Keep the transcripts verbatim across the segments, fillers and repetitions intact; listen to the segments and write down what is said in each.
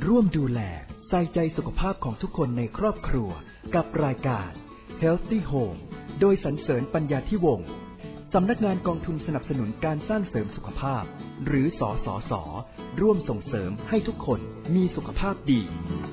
ร่วมดูแลใส่ใจสุขภาพของทุกคนในครอบครัวกับรายการ Healthy Home โดยสรรเสริญปัญญาธิวงศ์สำนักงานกองทุนสนับสนุนการสร้างเสริมสุขภาพหรือสสส.ร่วมส่งเสริมให้ทุกคนมีสุขภาพดี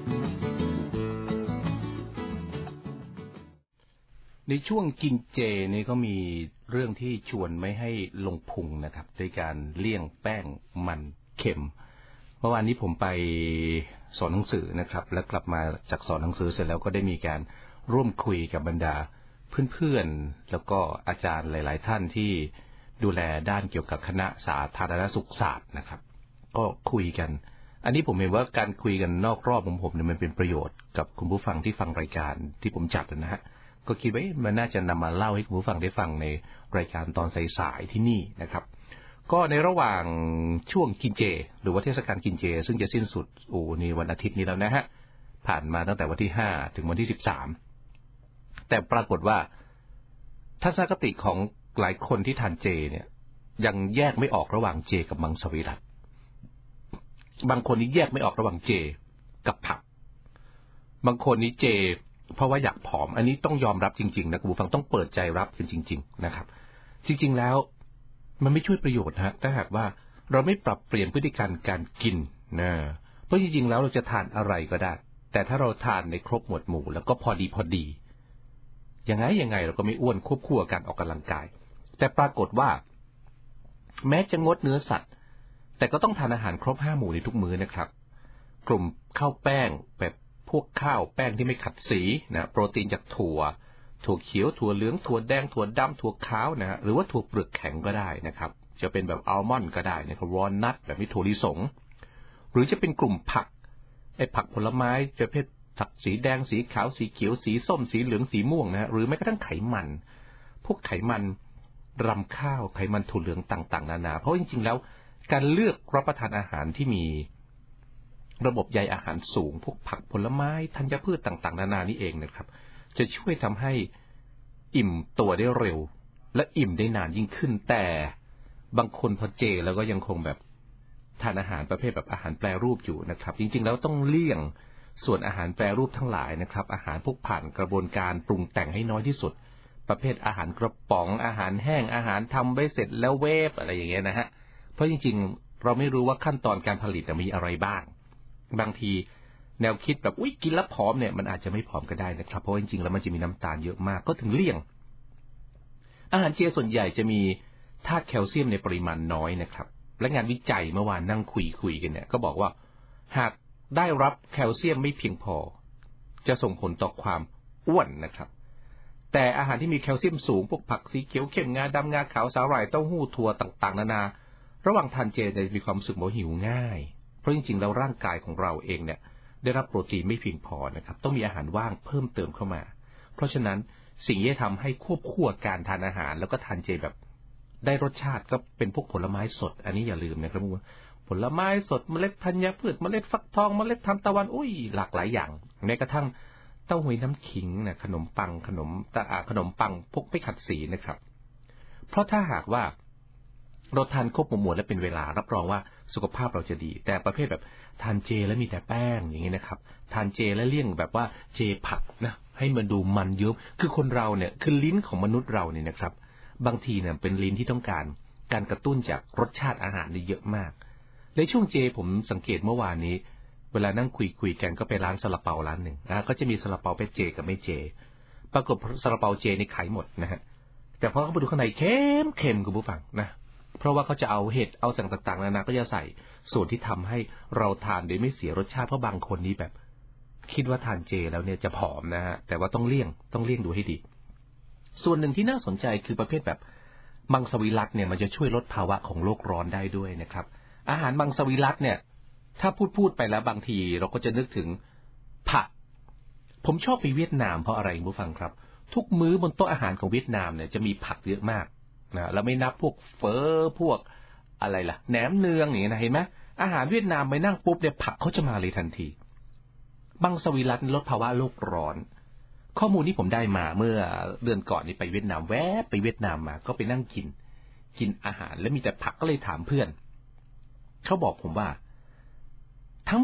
ในช่วงกินเจนี่ก็มีเรื่องที่ชวนไม่ให้ลงพุงนะครับโดยการเลี่ยงแป้งมันเค็มเมื่อวานนี้ผมไปสอนหนังสือนะครับและกลับมาจากสอนหนังสือเสร็จแล้วก็ได้มีการร่วมคุยกับบรรดาเพื่อนๆแล้วก็อาจารย์หลายๆท่านที่ดูแลด้านเกี่ยวกับคณะสาธารณสุขศาสตร์นะครับก็คุยกันอันนี้ผมเห็นว่าการคุยกันนอกรอบของผมเนี่ยมันเป็นประโยชน์กับคุณผู้ฟังที่ฟังรายการที่ผมจัดนะฮะก็คิดว่ามันน่าจะนำมาเล่าให้คุณผู้ฟังได้ฟังในรายการตอนสายๆที่นี่นะครับก็ในระหว่างช่วงกินเจหรือว่าเทศกาลกินเจซึ่งจะสิ้นสุดโอ้นี่วันอาทิตย์นี้แล้วนะฮะผ่านมาตั้งแต่วันที่ห้าถึงวันที่สิบสามแต่ปรากฏว่าทัศนคติของหลายคนที่ทานเจเนี่ยยังแยกไม่ออกระหว่างเจกับมังสวิรัติบางคนนี้แยกไม่ออกระหว่างเจกับผักบางคนนี้เจเพราะว่าอยากผอมอันนี้ต้องยอมรับจริงๆนะคุณผู้ฟังต้องเปิดใจรับกันจริงๆนะครับจริงๆแล้วมันไม่ช่วยประโยชน์ฮะถ้าหากว่าเราไม่ปรับเปลี่ยนพฤติกรรมการกินนะเพราะจริงๆแล้วเราจะทานอะไรก็ได้แต่ถ้าเราทานในครบหมวดหมู่แล้วก็พอดีพอดียังไงยังไงเราก็ไม่อ้วนควบคู่กับการออกกำลังกายแต่ปรากฏว่าแม้จะงดเนื้อสัตว์แต่ก็ต้องทานอาหารครบห้าหมู่ในทุกมื้อนะครับกลุ่มข้าวแป้งแบบพวกข้าวแป้งที่ไม่ขัดสีนะโปรตีนจากถั่วถั่วเขียวถั่วเหลืองถั่วแดงถั่วดำถั่วขาวนะฮะหรือว่าถั่วเปลือกแข็งก็ได้นะครับจะเป็นแบบอัลมอนด์ก็ได้นะครับวอลนัทแบบนี้ถั่วลิสงหรือจะเป็นกลุ่มผักไอ้ผักผลไม้ประเภทผักสีแดงสีขาวสีเขียวสีส้มสีเหลืองสีม่วงนะฮะหรือแม้กระทั่งไขมันพวกไขมันรำข้าวไขมันถั่วเหลืองต่างๆนานาเพราะจริงๆแล้วการเลือกรับประทานอาหารที่มีระบบใยอาหารสูงพวกผักผลไม้ธัญพืชต่างๆนานานี่เองนะครับจะช่วยทำให้อิ่มตัวได้เร็วและอิ่มได้นานยิ่งขึ้นแต่บางคนพอเจแล้วก็ยังคงแบบทานอาหารประเภทแบบอาหารแปรรูปอยู่นะครับจริงๆแล้วต้องเลี่ยงส่วนอาหารแปรรูปทั้งหลายนะครับอาหารพวกผ่านกระบวนการปรุงแต่งให้น้อยที่สุดประเภทอาหารกระป๋องอาหารแห้งอาหารทำไว้เสร็จแล้วเวฟอะไรอย่างเงี้ยนะฮะเพราะจริงๆเราไม่รู้ว่าขั้นตอนการผลิตมีอะไรบ้างบางทีแนวคิดแบบอุ๊ยกินแล้วผอมเนี่ยมันอาจจะไม่ผอมก็ได้นะครับเพราะจริงๆแล้วมันจะมีน้ำตาลเยอะมากก็ถึงเลี่ยงอาหารเจส่วนใหญ่จะมีธาตุแคลเซียมในปริมาณน้อยนะครับและงานวิจัยเมื่อวานนั่งคุยคุยกันเนี่ยก็บอกว่าหากได้รับแคลเซียมไม่เพียงพอจะส่งผลต่อความอ้วนนะครับแต่อาหารที่มีแคลเซียมสูงพวกผักสีเขียวเข้มงาดำงาขาวสาหร่ายเต้าหู้ถั่วต่างๆนานาระหว่างทานเจจะมีความรู้สึกว่าหิวง่ายเพราะจริงๆแล้วร่างกายของเราเองเนี่ยได้รับโปรตีนไม่เพียงพอนะครับต้องมีอาหารว่างเพิ่มเติมเข้ามาเพราะฉะนั้นสิ่งที่จะทำให้ควบคู่การทานอาหารแล้วก็ทานเจแบบได้รสชาติก็เป็นพวกผลไม้สดอันนี้อย่าลืมนะครับผลไม้สดเมล็ดธัญพืชเมล็ดฟักทองเมล็ดทานตะวันอุ้ยหลากหลายอย่างแม้กระทั่งเต้าหู้น้ำขิงนะขนมปังขนมตะอาขนมปังพวกไม่ขัดสีนะครับเพราะถ้าหากว่าเราทานครบหมวดและเป็นเวลารับรองว่าสุขภาพเราจะดีแต่ประเภทแบบทานเจแล้วมีแต่แป้งอย่างนี้นะครับทานเจแล้วเลี่ยงแบบว่าเจผักนะให้มันดูมันเยอะคือคนเราเนี่ยคือลิ้นของมนุษย์เราเนี่ยนะครับบางทีเนี่ยเป็นลิ้นที่ต้องการการกระตุ้นจากรสชาติอาหารนี่เยอะมากในช่วงเจผมสังเกตเมื่อวานนี้เวลานั่งคุยคุยกันก็ไปร้านซาลาเปาร้านหนึ่งนะก็จะมีซาลาเปาเป็นเจกับไม่เจปรากฏซาลาเปาเจนี่ขายหมดนะฮะแต่พอเข้าไปดูข้างในเค็มเค็มคุณผู้ฟังนะเพราะว่าเขาจะเอาเห็ดเอาสิ่งต่างๆนานาก็จะใส่ส่วนที่ทำให้เราทานโดยไม่เสียรสชาติเพราะบางคนนี้แบบคิดว่าทานเจแล้วเนี่ยจะผอมนะฮะแต่ว่าต้องเลี่ยงต้องเลี่ยงดูให้ดีส่วนหนึ่งที่น่าสนใจคือประเภทแบบมังสวิรัติเนี่ยมันจะช่วยลดภาวะของโลกร้อนได้ด้วยนะครับอาหารมังสวิรัติเนี่ยถ้าพูดพูดไปแล้วบางทีเราก็จะนึกถึงผักผมชอบไปเวียดนามเพราะอะไรคุณผู้ฟังครับทุกมื้อบนโต๊ะอาหารของเวียดนามเนี่ยจะมีผักเยอะมากนะแล้วไม่นับพวกเฟอพวกอะไรล่ะแหนมเนืองอย่างนี้นะเห็นไหมอาหารเวียดนามไปนั่งปุ๊บเนี่ยผักเขาจะมาเลยทันทีมังสวิรัติลดภาวะโลกร้อนข้อมูลที่ผมได้มาเมื่อเดือนก่อนนี้ไปเวียดนามแวะไปเวียดนามมาก็ไปนั่งกินกินอาหารแล้วมีแต่ผักก็เลยถามเพื่อนเขาบอกผมว่าทั้งหมด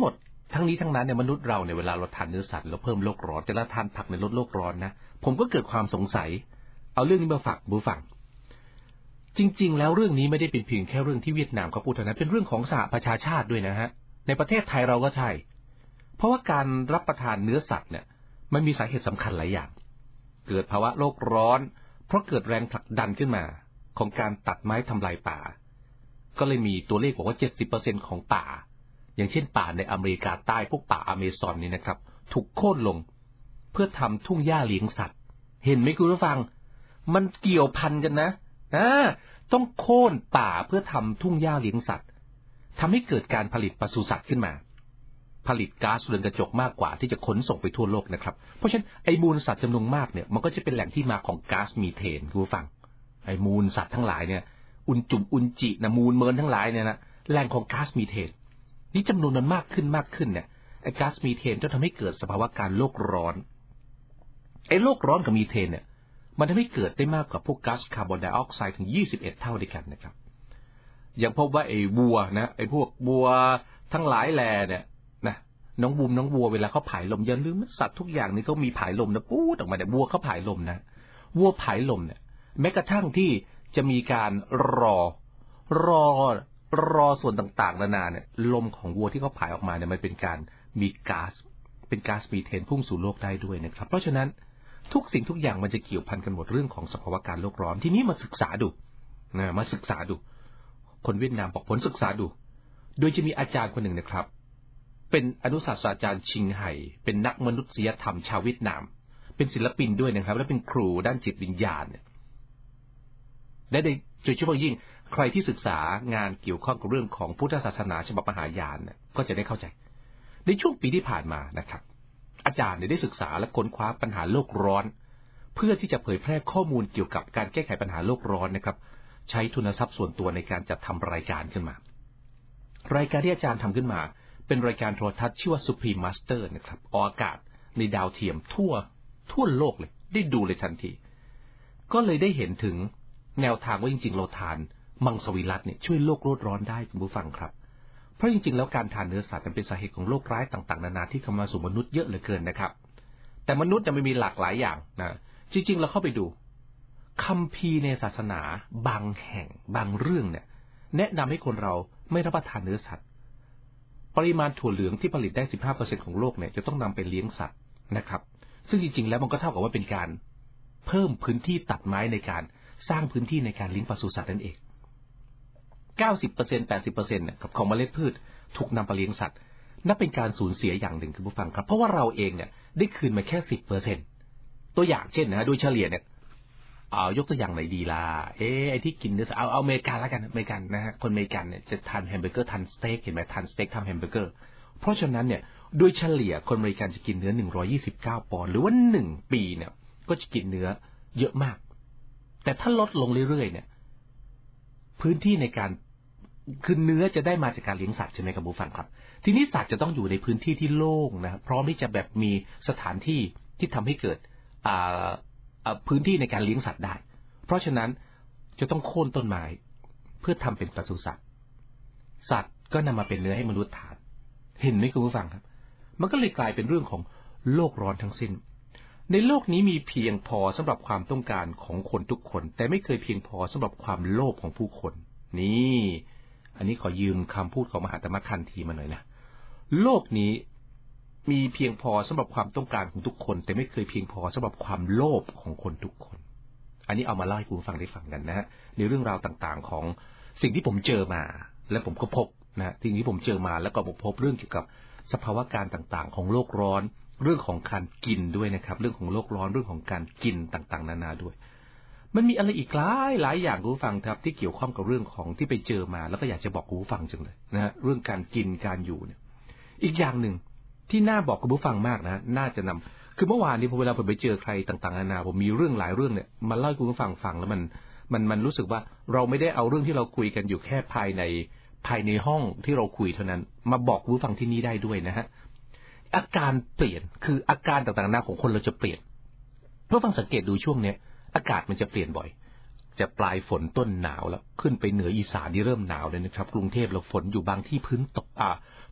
ทั้งนี้ทั้งนั้นเนี่ยมนุษย์เราเนี่ยเวลาเราทานเนื้อสัตว์เราเพิ่มโลกร้อนแต่ละทานผักในลดโลกร้อนนะผมก็เกิดความสงสัยเอาเรื่องนี้มาฝากผู้ฟังจริงๆแล้วเรื่องนี้ไม่ได้เป็นเพียงแค่เรื่องที่เวียดนามเขาพูดเท่านั้นเป็นเรื่องของสหประชาชาติด้วยนะฮะในประเทศไทยเราก็ใช่เพราะว่าการรับประทานเนื้อสัตว์เนี่ยมันมีสาเหตุสำคัญหลายอย่างเกิดภาวะโลกร้อนเพราะเกิดแรงผลักดันขึ้นมาของการตัดไม้ทำลายป่าก็เลยมีตัวเลขบอกว่า เจ็ดสิบเปอร์เซ็นต์ ของป่าอย่างเช่นป่าในอเมริกาใต้พวกป่าอเมซอนนี่นะครับถูกโค่นลงเพื่อทำทุ่งหญ้าเลี้ยงสัตว์เห็นไหมคุณผู้ฟังมันเกี่ยวพันกันนะอ่าต้องโค่นป่าเพื่อทำทุ่งหญ้าเลี้ยงสัตว์ทำให้เกิดการผลิตปศุสัตว์ขึ้นมาผลิตก๊าซเรือนกระจกมากกว่าที่จะขนส่งไปทั่วโลกนะครับเพราะฉะนั้นไอ้มูลสัตว์จำนวนมากเนี่ยมันก็จะเป็นแหล่งที่มาของก๊าซมีเทนคุณผู้ฟังไอ้มูลสัตว์ทั้งหลายเนี่ยอุนจุ่มอุนจินะมูลเมินทั้งหลายเนี่ยนะแหล่งของก๊าซมีเทนนี่จำนวนมันมากขึ้นมากขึ้นเนี่ยไอ้ก๊าซมีเทนจะทำให้เกิดสภาวะการโลกร้อนไอ้โลกร้อนกับมีเทนเนี่ยมันทำให้เกิดได้มากกว่าพวกก๊าซคาร์บอนไดออกไซด์ถึงยี่สิบเอ็ดเท่าด้วยกันนะครับอย่างพบว่าไอ้วัวนะไอ้พวกวัวทั้งหลายแลเนี่ยนะน้องบูมน้องวัวเวลาเขาผายลมอย่าลืมสัตว์ทุกอย่างนี่เขามีผายลมนะปู๊ดออกมาเนี่ยวัวเขาผายลมนะวัวผายลมเนี่ยแม้กระทั่งที่จะมีการรอรอรอส่วนต่างๆนานาเนี่ยลมของวัวที่เขาผายออกมาเนี่ยมันเป็นการมีก๊าซเป็นก๊าซมีเทนพุ่งสู่โลกได้ด้วยนะครับเพราะฉะนั้นทุกสิ่งทุกอย่างมันจะเกี่ยวพันกันหมดเรื่องของสภาวะการโลกร้อนทีนี้มาศึกษาดูนะมาศึกษาดูคนเวียดนามบอกผลศึกษาดูโดยจะมีอาจารย์คนหนึ่งนะครับเป็นอนุศาสตราจารย์ชิงไห่เป็นนักมนุษยธรรมชาวเวียดนามเป็นศิลปินด้วยนะครับและเป็นครูด้านจิตวิญญาณและโดยเฉพาะยิ่งใครที่ศึกษางานเกี่ยวข้องกับเรื่องของพุทธศาสนาฉบับมหายานเนี่ยก็จะได้เข้าใจในช่วงปีที่ผ่านมานะครับอาจารย์ได้ศึกษาและค้นคว้าปัญหาโลกร้อนเพื่อที่จะเผยแพร่ข้อมูลเกี่ยวกับการแก้ไขปัญหาโลกร้อนนะครับใช้ทุนทรัพย์ส่วนตัวในการจัดทำรายการขึ้นมารายการที่อาจารย์ทำขึ้นมาเป็นรายการโทรทัศน์ชื่อว่า Supreme Master นะครับออกอากาศในดาวเทียมทั่วทั่วโลกเลยได้ดูเลยทันทีก็เลยได้เห็นถึงแนวทางว่าจริงๆเราทานมังสวิรัติเนี่ยช่วยโลกโลดร้อนได้คุณผู้ฟังครับเพราะจริงๆแล้วการทานเนื้อสัตว์เป็นสาเหตุของโรคร้ายต่างๆนานาที่เข้ามาสู่มนุษย์เยอะเหลือเกินนะครับแต่มนุษย์เนี่ยมันมีหลากหลายอย่างนะจริงๆเราเข้าไปดูคัมภีร์ในศาสนาบางแห่งบางเรื่องเนี่ยแนะนำให้คนเราไม่รับประทานเนื้อสัตว์ปริมาณถั่วเหลืองที่ผลิตได้ สิบห้าเปอร์เซ็นต์ ของโลกเนี่ยจะต้องนำไปเลี้ยงสัตว์นะครับซึ่งจริงๆแล้วมันก็เท่ากับว่าเป็นการเพิ่มพื้นที่ตัดไม้ในการสร้างพื้นที่ในการเลี้ยงปศุสัตว์นั่นเอง เก้าสิบเปอร์เซ็นต์ แปดสิบเปอร์เซ็นต์ เนี่ยของเมล็ดพืชถูกนำไปเลี้ยงสัตว์นับเป็นการสูญเสียอย่างหนึ่งคุณผู้ฟังครับเพราะว่าเราเองเนี่ยได้คืนมาแค่ สิบเปอร์เซ็นต์ ตัวอย่างเช่นนะโดยเฉลี่ยเนี่ยเอายกตัวอย่างไหนดีล่ะเอ๊ะไอ้ที่กินเนื้อเอาเอาอเมริกันแล้วกันอเมริกันนะฮะคนอเมริกันเนี่ยจะทานแฮมเบอร์เกอร์ทานสเต็กเห็นไหมทานสเต็กทำแฮมเบอร์เกอร์เพราะฉะนั้นเนี่ยโดยเฉลี่ยคนอเมริกันจะกินเนื้อหนึ่งร้อยยี่สิบเก้าปอนด์หรือว่าหนึ่งปีเนี่ยก็จะกินเนื้อเยอะมากแต่ถ้าลดลงเรื่อยๆเนี่ยพื้นที่ในการคือเนื้อจะได้มาจากการเลี้ยงสัตว์ใช่ไหมครับผู้ฟังครับทีนี้สัตว์จะต้องอยู่ในพื้นที่ที่โล่งนะพร้อมที่จะแบบมีสถานที่ที่ทำให้เกิดพื้นที่ในการเลี้ยงสัตว์ได้เพราะฉะนั้นจะต้องโค่นต้นไม้เพื่อทำเป็นปศุสัตว์สัตว์ก็นำมาเป็นเนื้อให้มนุษย์ทานเห็นไหมคุณผู้ฟังครับมันก็เลยกลายเป็นเรื่องของโลกร้อนทั้งสิ้นในโลกนี้มีเพียงพอสำหรับความต้องการของคนทุกคนแต่ไม่เคยเพียงพอสำหรับความโลภของผู้คนนี่อันนี้ขอยืมคำพูดของมหาธรรมคันธีมาหน่อยนะโลกนี้มีเพียงพอสำหรับความต้องการของทุกคนแต่ไม่เคยเพียงพอสำหรับความโลภของคนทุกคนอันนี้เอามาเล่าให้คุณฟังได้ฟังกันนะฮะในเรื่องราวต่างๆของสิ่งที่ผมเจอมาและผมก็พบนะสิ่งที่ผมเจอมาแล้วก็พบเรื่องเกี่ยวกับสภาวะการต่างๆของโลกร้อนเรื่องของการกินด้วยนะครับเรื่องของโลกร้อนเรื่องของการกินต่างๆนานาด้วยมันมีอะไรอีกหลายหลายอย่างคุณผู้ฟังครับที่เกี่ยวข้องกับเรื่องของที่ไปเจอมาแล้วก็อยากจะบอกคุณผู้ฟังจังเลยนะฮะเรื่องการกินการอยู่เนี่ยอีกอย่างหนึ่งที่น่าบอกคุณผู้ฟังมากนะน่าจะนำคือเมื่อวานนี้พอเวลาผมไปเจอใครต่างๆนานาผมมีเรื่องหลายเรื่องเนี่ยมาเล่าให้คุณผู้ฟังฟังแล้วมันมันมันรู้สึกว่าเราไม่ได้เอาเรื่องที่เราคุยกันอยู่แค่ภายในภายในห้องที่เราคุยเท่านั้นมาบอกคุณผู้ฟังที่นี่ได้ด้วยนะฮะอาการเปลี่ยนคืออาการต่างๆนานาของคนเราจะเปลี่ยนเพื่อฟังสังเกตดูช่วงเนี้ยอากาศมันจะเปลี่ยนบ่อยจะปลายฝนต้นหนาวแล้วขึ้นไปเหนืออีสานนี่เริ่มหนาวเลยนะครับกรุงเทพเราฝนอยู่บางที่พื้นตกอ่า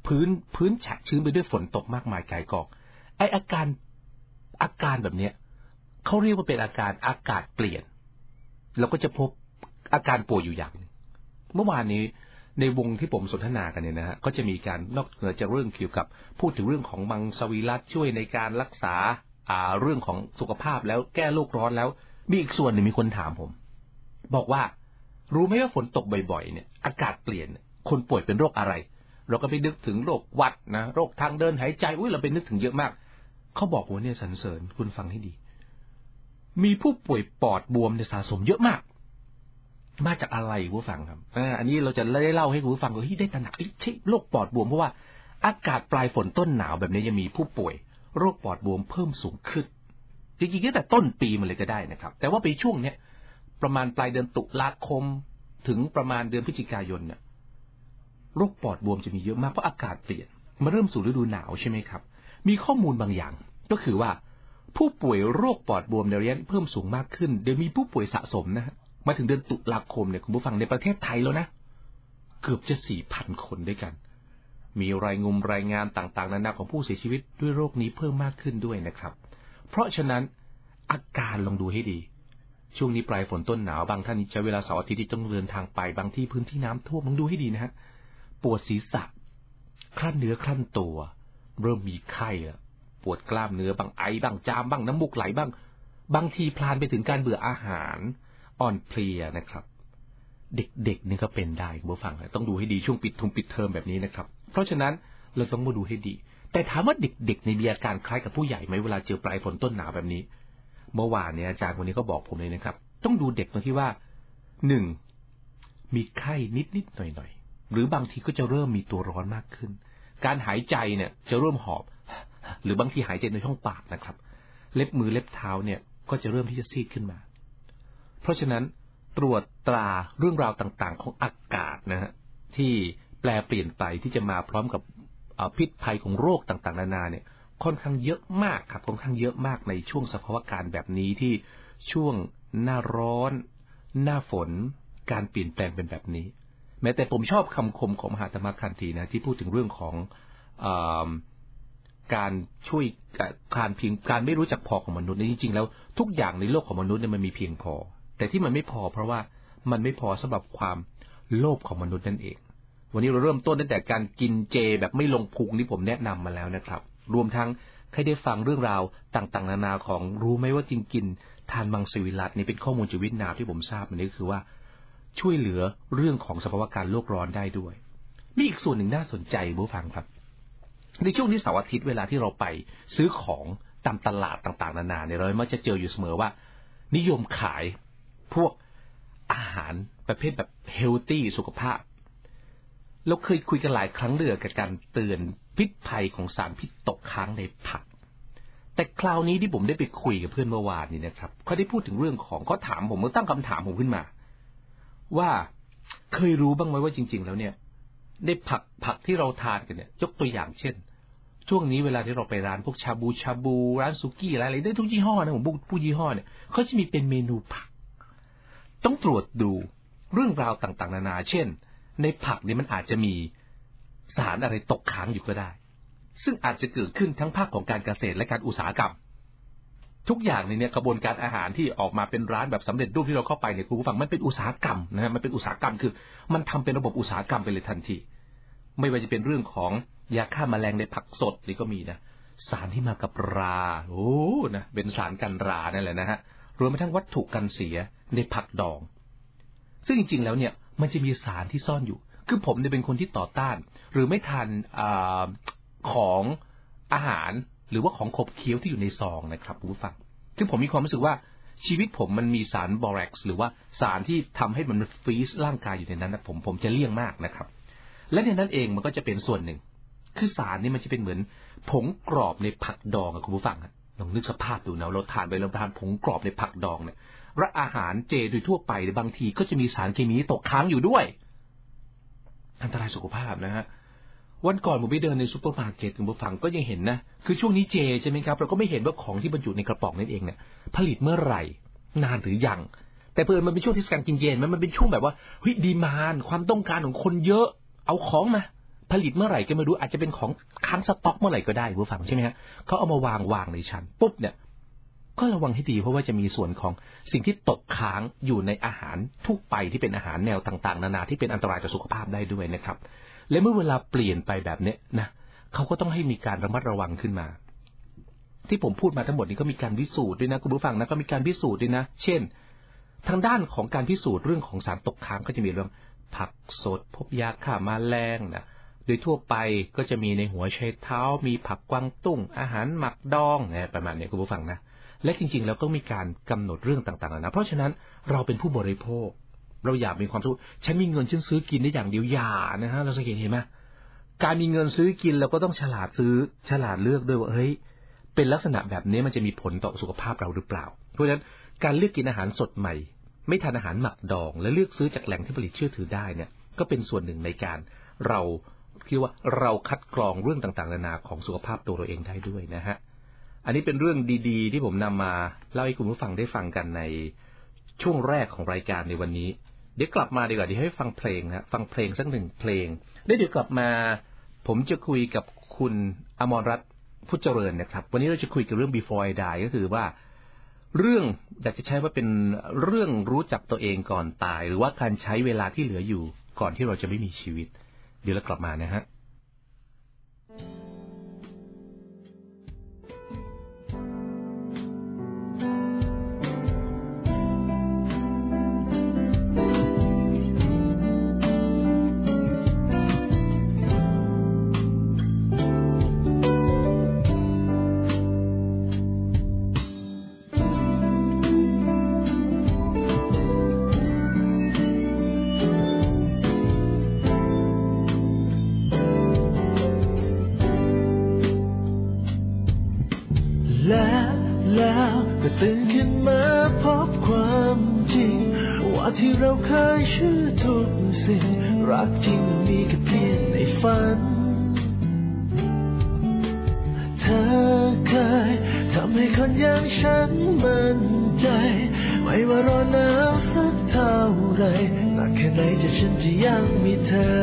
พื้นพื้นแฉะชื้นไปด้วยฝนตกมากมายไกลกองไออาการอาการแบบเนี้ยเขาเรียกว่าเป็นอาการอากาศเปลี่ยนเราก็จะพบอาการป่วยอยู่อย่างนึงเมื่อวานนี้ในวงที่ผมสนทนากันเนี่ยนะฮะก็จะมีการนอกเหนือจากเรื่องเกี่ยวกับพูดถึงเรื่องของมังสวิรัติช่วยในการรักษาอ่าเรื่องของสุขภาพแล้วแก้โลกร้อนแล้วมีอีกส่วนหนึ่งมีคนถามผมบอกว่ารู้ไหมว่าฝนตกบ่อยๆเนี่ยอากาศเปลี่ยนคนป่วยเป็นโรคอะไรเราก็ไปนึกถึงโรคหวัดนะโรคทางเดินหายใจอุ้ยเราไปนึกถึงเยอะมากเขาบอกว่าเนี่ยสรรเสริญคุณฟังให้ดีมีผู้ป่วยปอดบวมในสะสมเยอะมากมาจากอะไรคุณผู้ฟังครับอันนี้เราจะได้เล่าให้คุณผู้ฟังว่าเฮ้ยได้ตระหนักใช่โรคปอดบวมเพราะว่าอากาศปลายฝนต้นหนาวแบบนี้ยังมีผู้ป่วยโรคปอดบวมเพิ่มสูงขึ้นจริงๆตั้งแต่ต้นปีมาเลยก็ได้นะครับแต่ว่าไปช่วงเนี้ยประมาณปลายเดือนตุลาคมถึงประมาณเดือนพฤศจิกายนเนี่ยโรคปอดบวมจะมีเยอะมากเพราะอากาศเปลี่ยนมาเริ่มสู่ฤดูหนาวใช่ไหมครับมีข้อมูลบางอย่างก็คือว่าผู้ป่วยโรคปอดบวมในระยะเพิ่มสูงมากขึ้นเดี๋ยวมีผู้ป่วยสะสมนะฮะมาถึงเดือนตุลาคมเนี่ยคุณผู้ฟังในประเทศไทยแล้วนะเกือบจะ สี่พัน คนด้วยกันมีรายงมรายงานต่างๆนานาของผู้เสียชีวิตด้วยโรคนี้เพิ่มมากขึ้นด้วยนะครับเพราะฉะนั้นอาการลองดูให้ดีช่วงนี้ปลายฝนต้นหนาวบางท่านใช้เวลาเสาร์อาทิตย์ที่ต้องเดินทางไปบางที่พื้นที่น้ำท่วมลองดูให้ดีนะฮะปวดศีรษะคลั่นเนื้อคลั่นตัวเริ่มมีไข้แล้วปวดกล้ามเนื้อบางไอบ้างจามบ้างน้ำมูกไหลบ้างบางทีพลานไปถึงการเบื่ออาหารอ่อนเพลียนะครับเด็กๆนี่ก็เป็นได้คุณผู้ฟังต้องดูให้ดีช่วงปิดทงปิดเทอมแบบนี้นะครับเพราะฉะนั้นเราต้องมาดูให้ดีแต่ถามว่าเด็กๆในมีอาการคล้ายกับผู้ใหญ่ไหมเวลาเจอปลายฝนต้นหนาวแบบนี้เมื่อวานเนี่ยอาจารย์คนนี้ก็บอกผมเลยนะครับต้องดูเด็กตรงที่ว่าหนึ่งมีไข้นิดๆหน่อยๆหรือบางทีก็จะเริ่มมีตัวร้อนมากขึ้นการหายใจเนี่ยจะเริ่มหอบหรือบางทีหายใจในช่องปากนะครับเล็บมือเล็บเท้าเนี่ยก็จะเริ่มที่จะซีดขึ้นมาเพราะฉะนั้นตรวจตราเรื่องราวต่างๆของอากาศนะฮะที่แปลเปลี่ยนไปที่จะมาพร้อมกับพิษภัยของโรคต่างๆนานาเนี่ยค่อนข้างเยอะมากครับค่อนข้างเยอะมากในช่วงสภาวะการแบบนี้ที่ช่วงหน้าร้อนหน้าฝนการเปลี่ยนแปลงเป็นแบบนี้แม้แต่ผมชอบคำคมของมหาธรรมคันธีนะที่พูดถึงเรื่องของการช่วยการเพียงการไม่รู้จักพอของมนุษย์จริงๆแล้วทุกอย่างในโลกของมนุษย์เนี่ยมันมีเพียงพอแต่ที่มันไม่พอเพราะว่ามันไม่พอสำหรับความโลภของมนุษย์นั่นเองวันนี้เราเริ่มต้นตั้งแต่การกินเจแบบไม่ลงพุงที่ผมแนะนำมาแล้วนะครับรวมทั้งให้ได้ฟังเรื่องราวต่างๆนานาของรู้ไหมว่าจริงๆทานมังสวิรัตินี่เป็นข้อมูลจากเวียดนามที่ผมทราบมันก็คือว่าช่วยเหลือเรื่องของสภาวะการโลกร้อนได้ด้วยมีอีกส่วนหนึ่งน่าสนใจผู้ฟังครับในช่วงนี้เสาร์อาทิตย์เวลาที่เราไปซื้อของตามตลาดต่างๆนานาเนี่ยเรามักจะเจออยู่เสมอว่านิยมขายพวกอาหารประเภทแบบเฮลตี้สุขภาพเราเคยคุยกันหลายครั้งเรื่องกับการเตือนพิษภัยของสารพิษตกค้างในผักแต่คราวนี้ที่ผมได้ไปคุยกับเพื่อนเมื่อวานนี้นะครับเขาได้พูดถึงเรื่องของเขาถามผมเขาตั้งคำถามผมขึ้นมาว่าเคยรู้บ้างไหมว่าจริงๆแล้วเนี่ยในผักผักที่เราทานกันเนี่ยยกตัวอย่างเช่นช่วงนี้เวลาที่เราไปร้านพวกชาบูชาบูร้านสุกี้อะไรอะไรได้ทุกยี่ห้อนะผมพูดยี่ห้อเนี่ยเขาจะมีเป็นเมนูผักต้องตรวจดูเรื่องราวต่างๆนานาเช่นในผักเนี่ยมันอาจจะมีสารอะไรตกค้างอยู่ก็ได้ซึ่งอาจจะเกิดขึ้นทั้งภาคของการเกษตรและการอุตสาหกรรมทุกอย่างในเนี่ยกระบวนการอาหารที่ออกมาเป็นร้านแบบสำเร็จรูปที่เราเข้าไปเนี่ยคุณผู้ฟังมันเป็นอุตสาหกรรมนะฮะมันเป็นอุตสาหกรรมคือมันทำเป็นระบบอุตสาหกรรมไปเลยทันทีไม่ว่าจะเป็นเรื่องของยาฆ่าแมลงในผักสดนี่ก็มีนะสารที่มากับราโอ้นะเป็นสารกันรานั่นแหละนะฮะรวมไปทั้งวัตถุกันเสียในผักดองซึ่งจริงๆแล้วเนี่ยมันจะมีสารที่ซ่อนอยู่คือผมเนี่ยเป็นคนที่ต่อต้านหรือไม่ทานอาของอาหารหรือว่าของขบเคี้ยวที่อยู่ในซองนะครับคุณผู้ฟังซึ่งผมมีความรู้สึกว่าชีวิตผมมันมีสารบอแร็กซ์หรือว่าสารที่ทำให้มันฟรีซร่างกายอยู่ในนั้นนะผมผมจะเลี่ยงมากนะครับและในนั้นเองมันก็จะเป็นส่วนหนึ่งคือสารนี่มันจะเป็นเหมือนผงกรอบในผักดองคุณผู้ฟังลองนึกสภาพดูนะเราทานไปเราทานผงกรอบในผักดองเนี่ยและอาหารเจโดยทั่วไปบางทีก็จะมีสารเคมีตกค้างอยู่ด้วยอันตรายสุขภาพนะฮะวันก่อนผมไปเดินในซุปเปอร์มาร์เก็ตคุณผู้ฟังก็ยังเห็นนะคือช่วงนี้เจใช่ไหมครับเราก็ไม่เห็นว่าของที่บรรจุในกระป๋องนั่นเองเนี่ยผลิตเมื่อไหร่นานหรือยังแต่เพิ่นมันเป็นช่วงเทศกาลกินเจมันมันเป็นช่วงแบบว่าเฮ้ยดีมานด์ความต้องการของคนเยอะเอาของมาผลิตเมื่อไหร่ก็ไม่รู้อาจจะเป็นของค้างสต็อกเมื่อไหร่ก็ได้ผู้ฟังใช่ไหมฮะเขาเอามาวางวางในชั้นปุ๊บเนี่ยก็ระวังให้ดีเพราะว่าจะมีส่วนของสิ่งที่ตกค้างอยู่ในอาหารทั่วไปที่เป็นอาหารแนวต่างๆนานาที่เป็นอันตรายต่อสุขภาพได้ด้วยนะครับและเมื่อเวลาเปลี่ยนไปแบบนี้นะเขาก็ต้องให้มีการระมัดระวังขึ้นมาที่ผมพูดมาทั้งหมดนี้ก็มีการพิสูจน์ด้วยนะคุณผู้ฟังนะก็มีการพิสูจน์ด้วยนะเช่นทางด้านของการพิสูจน์เรื่องของสารตกค้างก็จะมีเรื่องผักสดพบยาฆ่าแมลงนะโดยทั่วไปก็จะมีในหัวไชเท้ามีผักกวางตุ้งอาหารหมักดองเนี่ยประมาณนี้คุณผู้ฟังนะและจริงๆแล้วก็มีการกำหนดเรื่องต่างๆนะเพราะฉะนั้นเราเป็นผู้บริโภคเราอยากมีความสุขฉันมีเงินฉันซื้อกินได้อย่างเดียวอย่านะฮะเราสังเกตเห็นไหมการมีเงินซื้อกินเราก็ต้องฉลาดซื้อฉลาดเลือกด้วยว่าเฮ้ยเป็นลักษณะแบบนี้มันจะมีผลต่อสุขภาพเราหรือเปล่าเพราะฉะนั้นการเลือกกินอาหารสดใหม่ไม่ทานอาหารหมักดองและเลือกซื้อจากแหล่งที่ผลิตเชื่อถือได้เนี่ยก็เป็นส่วนหนึ่งในการเราคิดว่าเราคัดกรองเรื่องต่างๆนานาของสุขภาพตัวเราเองได้ด้วยนะฮะอันนี้เป็นเรื่องดีๆที่ผมนำมาเล่าให้คุณผู้ฟังได้ฟังกันในช่วงแรกของรายการในวันนี้เดี๋ยวกลับมาดีกว่าเดี๋ยวให้ฟังเพลงนะฟังเพลงสักหนึ่งเพลงแล้วเดี๋ยวกลับมาผมจะคุยกับคุณอมรรัตน์พุทธเจริญนะครับวันนี้เราจะคุยกับเรื่อง before I die ก็คือว่าเรื่องอยากจะใช้ว่าเป็นเรื่องรู้จักตัวเองก่อนตายหรือว่าการใช้เวลาที่เหลืออยู่ก่อนที่เราจะไม่มีชีวิตเดี๋ยวเรากลับมานะฮะแล้วก็ตื่นขึ้นมาพบความจริงว่าที่เราเคยเชื่อทุกสิ่งรักจริงมีแค่เพียงในฝันเธอเคยทำให้คนอย่างฉันมั่นใจไม่ว่าร้อนหนาวสักเท่าไรหนักแค่ไหนจะฉันจะยังมีเธอ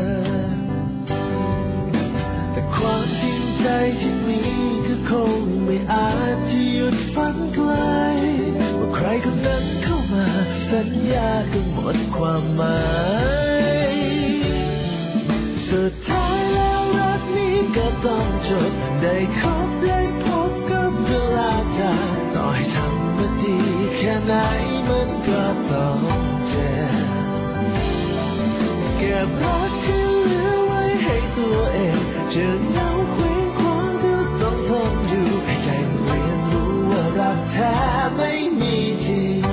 แต่ความจริงใจที่มีก็คงไม่อาจจะหยุดฝันไกลว่าใครคนนั้นเข้ามาสัญญาก็หมดความหมายสุดท้ายแล้วรักนี้ก็ต้องจบได้คบได้พบกับเวลาจากต่อให้ทำมาดีแค่ไหนมันก็ต้องเจ็บเก็บรักที่เหลือไว้ให้ตัวเองจะเหงาเคว้งคว้างก็ต้องทนอยู่ให้ใจเรียนรู้ว่ารักแท้ไม่มีจริง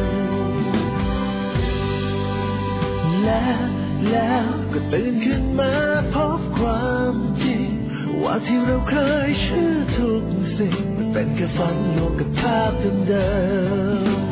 และแล้วก็ตื่นขึ้นมาพบความจริงว่าที่เราเคยเชื่อทุกสิ่งมันเป็นแค่ฝันลวงกับภาพเดิมๆ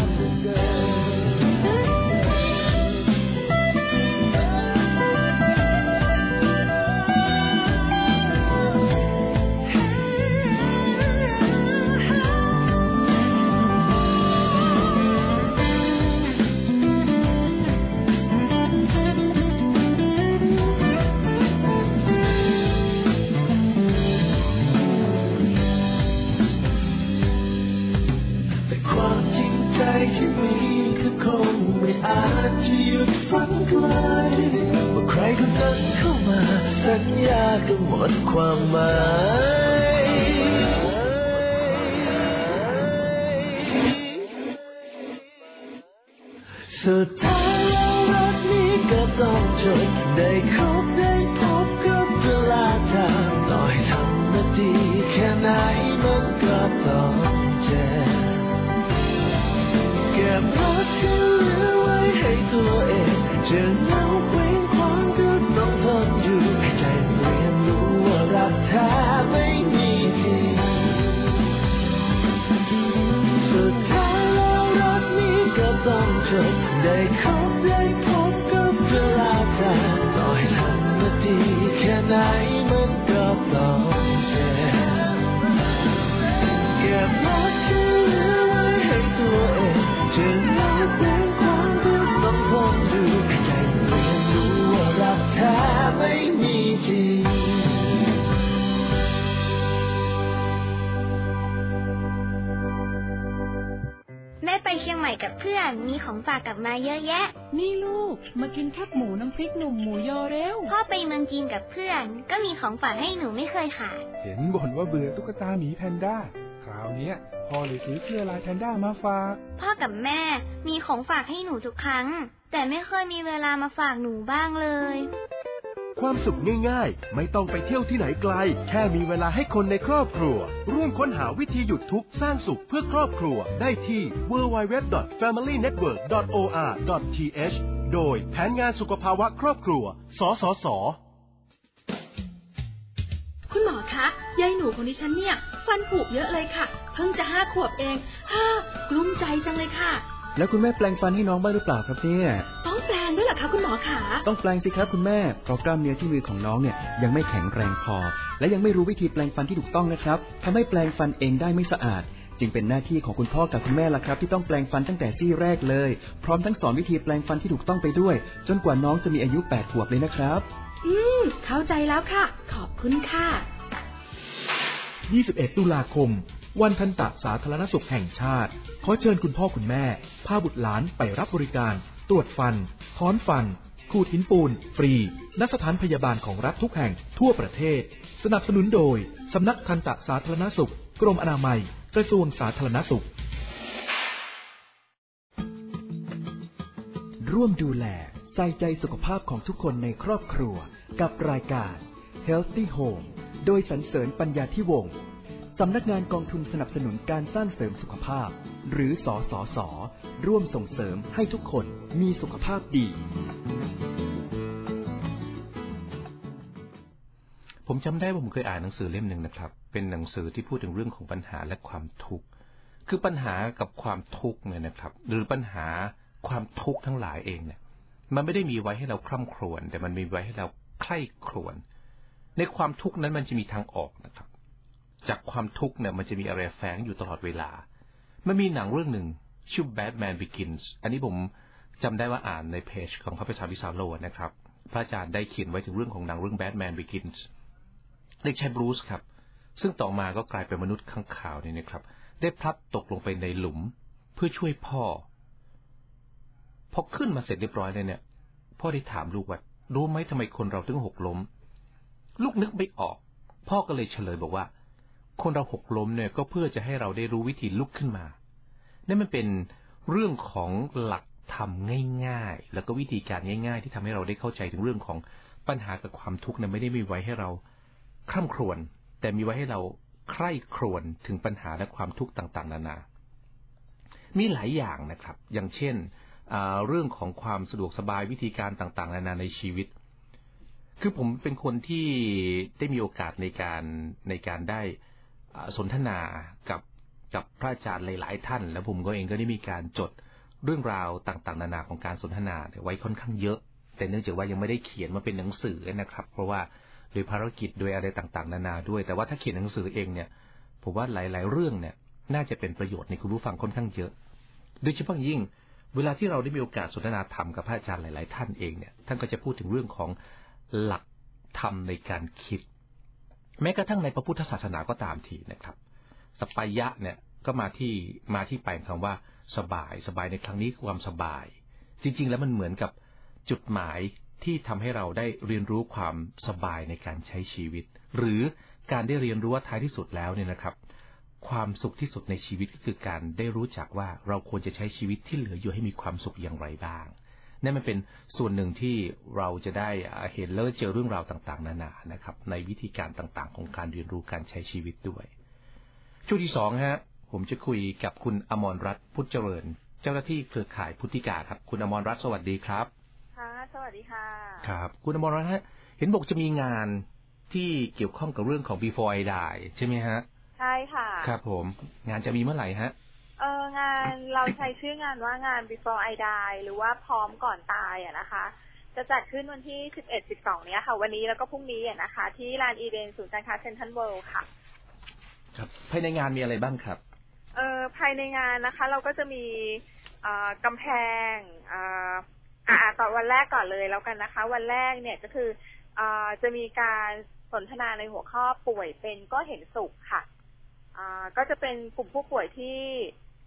ที่มีก็คงไม่อาจจะหยุดฝันไกลว่าใครคนนั้นเข้ามาสัญญาก็หมดความหมายสุดท้ายแล้วรักนี้ก็ต้องจบได้คบได้พบกับเวลาทางต่อให้ทำมาดีแค่ไหนมันก็ต้องเจ็บเก็บรักที่เหลือไว้ให้ตัวเองจะเหงาเคว้งคว้างก็ต้องทนอยู่ให้ใจเรียนรู้ว่ารักแท้ไม่มีจริงสุดท้ายแล้วรักนี้ก็ต้องจบได้คบได้พบกับเวลาทางต่อให้ทำมาดีแค่ไหนมันก็ต้องเจ็บเก็บรักที่เหลือไว้ให้ตัวเองจะเหงาเคว้งคว้างก็ต้องทนอยู่ให้ใจเรียนรู้ว่ารักแท้ไม่มีจริงเชียงใหม่กับเพื่อนมีของฝากกลับมาเยอะแยะนี่ลูกมากินแคบหมูน้ำพริกหนุ่มหมูยอเร็วพ่อไปเมืองจีนกับเพื่อนก็มีของฝากให้หนูไม่เคยขาดเห็นบ่นว่าเบื่อตุ๊กตาหมีแพนด้าคราวนี้พ่อเลยซื้อเสื้อลายแพนด้ามาฝากพ่อกับแม่มีของฝากให้หนูทุกครั้งแต่ไม่เคยมีเวลามาฝากหนูบ้างเลยความสุขง่ายๆไม่ต้องไปเที่ยวที่ไหนไกลแค่มีเวลาให้คนในครอบครัวร่วมค้นหาวิธีหยุดทุกข์สร้างสุขเพื่อครอบครัวได้ที่ ดับเบิลยู ดับเบิลยู ดับเบิลยู ดอท แฟมิลี่เน็ตเวิร์ก ดอท โอ อาร์ ดอท ที เอช โดยแผนงานสุขภาวะครอบครัวสสส. คุณหมอคะยายหนูของดิฉันเนี่ยฟันผุเยอะเลยค่ะเพิ่งจะห้าขวบเองฮ่ากลุ้มใจจังเลยค่ะแล้วคุณแม่แปลงฟันให้น้องบ้างหรือเปล่าครับเนี่ยต้องแปลงด้วยเหรอคะคุณหมอขาต้องแปลงสิครับคุณแม่เพราะกล้ามเนื้อที่มือของน้องเนี่ยยังไม่แข็งแรงพอและยังไม่รู้วิธีแปลงฟันที่ถูกต้องนะครับทำให้แปลงฟันเองได้ไม่สะอาดจึงเป็นหน้าที่ของคุณพ่อกับคุณแม่ล่ะครับที่ต้องแปลงฟันตั้งแต่ซี่แรกเลยพร้อมทั้งสอนวิธีแปลงฟันที่ถูกต้องไปด้วยจนกว่าน้องจะมีอายุแปดขวบเลยนะครับอืมเข้าใจแล้วค่ะขอบคุณค่ะยี่สิบเอ็ดตุลาคมวันทันตสาธารณสุขแห่งชาติขอเชิญคุณพ่อคุณแม่พาบุตรหลานไปรับบริการตรวจฟันถอนฟันขูดหินปูนฟรีณสถานพยาบาลของรัฐทุกแห่งทั่วประเทศสนับสนุนโดยสำนักทันตสาธารณสุขกรมอนามัยกระทรวงสาธารณสุขร่วมดูแลใส่ใจสุขภาพของทุกคนในครอบครัวกับรายการ Healthy Home โดยสรรเสริญปัญญาธิวงศ์สำนักงานกองทุนสนับสนุนการสร้างเสริมสุขภาพหรือสสส.ร่วมส่งเสริมให้ทุกคนมีสุขภาพดีผมจำได้ว่าผมเคยอ่านหนังสือเล่มหนึ่งนะครับเป็นหนังสือที่พูดถึงเรื่องของปัญหาและความทุกข์คือปัญหากับความทุกข์เนี่ยนะครับหรือปัญหาความทุกข์ทั้งหลายเองเนี่ยมันไม่ได้มีไว้ให้เราคร่ำครวญแต่มันมีไว้ให้เราใคร่ครวญในความทุกข์นั้นมันจะมีทางออกนะครับจากความทุกข์เนี่ยมันจะมีอะไรแฝงอยู่ตลอดเวลามันมีหนังเรื่องหนึ่งชื่อ Batman Begins อันนี้ผมจำได้ว่าอ่านในเพจของพระประชาวิสาโลนะครับพระอาจารย์ได้เขียนไว้ถึงเรื่องของหนังเรื่อง Batman Begins เด็กชายบรูซครับซึ่งต่อมาก็กลายเป็นมนุษย์ข้างขาวนี่นะครับได้พลัดตกลงไปในหลุมเพื่อช่วยพ่อพอขึ้นมาเสร็จเรียบร้อยเลยเนี่ยพ่อได้ถามลูกว่ารู้ไหมทำไมคนเราถึงหกล้มลูกนึกไม่ออกพ่อก็เลยเฉลยบอกว่าคนเราหกล้มเนี่ยก็เพื่อจะให้เราได้รู้วิธีลุกขึ้นมานั่นมันเป็นเรื่องของหลักธรรมง่ายๆแล้วก็วิธีการง่ายๆที่ทำให้เราได้เข้าใจถึงเรื่องของปัญหากับความทุกข์นั้นไม่ได้มีไว้ให้เราคร่ำครวญแต่มีไว้ให้เราใคร่ครวญถึงปัญหาและความทุกข์ต่างๆนานามีหลายอย่างนะครับอย่างเช่นเรื่องของความสะดวกสบายวิธีการต่างๆนานาในชีวิตคือผมเป็นคนที่ได้มีโอกาสในการในการได้สนทนากับกับพระอาจารย์หลายๆท่านแล้วผมก็เองก็ได้มีการจดเรื่องราวต่างๆนานาของการสนทนาไว้ค่อนข้างเยอะแต่เนื่องจากว่ายังไม่ได้เขียนมาเป็นหนังสือนะครับเพราะว่าโดยภารกิจโดยอะไรต่างๆนานาด้วยแต่ว่าถ้าเขียนหนังสือเองเนี่ยผมว่าหลายๆเรื่องเนี่ยน่าจะเป็นประโยชน์ในคุณผู้ฟังค่อนข้างเยอะโดยเฉพาะยิ่งเวลาที่เราได้มีโอกาสสนทนาธรรมกับพระอาจารย์หลายๆท่านเองเนี่ยท่านก็จะพูดถึงเรื่องของหลักธรรมในการคิดแม้กระทั่งในพระพุทธศาสนาก็ตามทีนะครับสัปปายะเนี่ยก็มาที่มาที่ไปของคำว่าสบายสบายในครั้งนี้คือความสบายจริงๆแล้วมันเหมือนกับจุดหมายที่ทำให้เราได้เรียนรู้ความสบายในการใช้ชีวิตหรือการได้เรียนรู้ว่าท้ายที่สุดแล้วเนี่ยนะครับความสุขที่สุดในชีวิตก็คือการได้รู้จักว่าเราควรจะใช้ชีวิตที่เหลืออยู่ให้มีความสุขอย่างไรบ้างนั่นมันเป็นส่วนหนึ่งที่เราจะได้เห็นแล้วเจอเรื่องราวต่างๆนานานะครับในวิธีการต่างๆของการเรียนรู้การใช้ชีวิตด้วยช่วงที่สองฮะผมจะคุยกับคุณอมรรัตน์พุทธเจริญเจ้าหน้าที่เครือข่ายพุทธิกาครับคุณอมรรัตน์สวัสดีครับค่ะสวัสดีค่ะครับคุณอมรรัตน์ฮะเห็นบอกจะมีงานที่เกี่ยวข้องกับเรื่องของ Before I Die ใช่ไหมฮะใช่ค่ะครับผมงานจะมีเมื่อไหร่ฮะเอองานเราใช้ชื่องานว่างาน Before I Die หรือว่าพร้อมก่อนตายอ่ะนะคะจะจัดขึ้นวันที่สิบเอ็ด สิบสองเนี้ยค่ะวันนี้แล้วก็พรุ่งนี้อ่ะนะคะที่ลานอีเวนต์ศูนย์การค้าเซ็นทรัลเวิลด์ค่ะครับภายในงานมีอะไรบ้างครับเอ่อภายในงานนะคะเราก็จะมีเอ่อกำแพงเอ่ออ่าต่อวันแรกก่อนเลยแล้วกันนะคะวันแรกเนี่ยก็คือเอ่อจะมีการสนทนาในหัวข้อป่วยเป็นก็เห็นสุขค่ะอ่าก็จะเป็นกลุ่มผู้ป่วยที่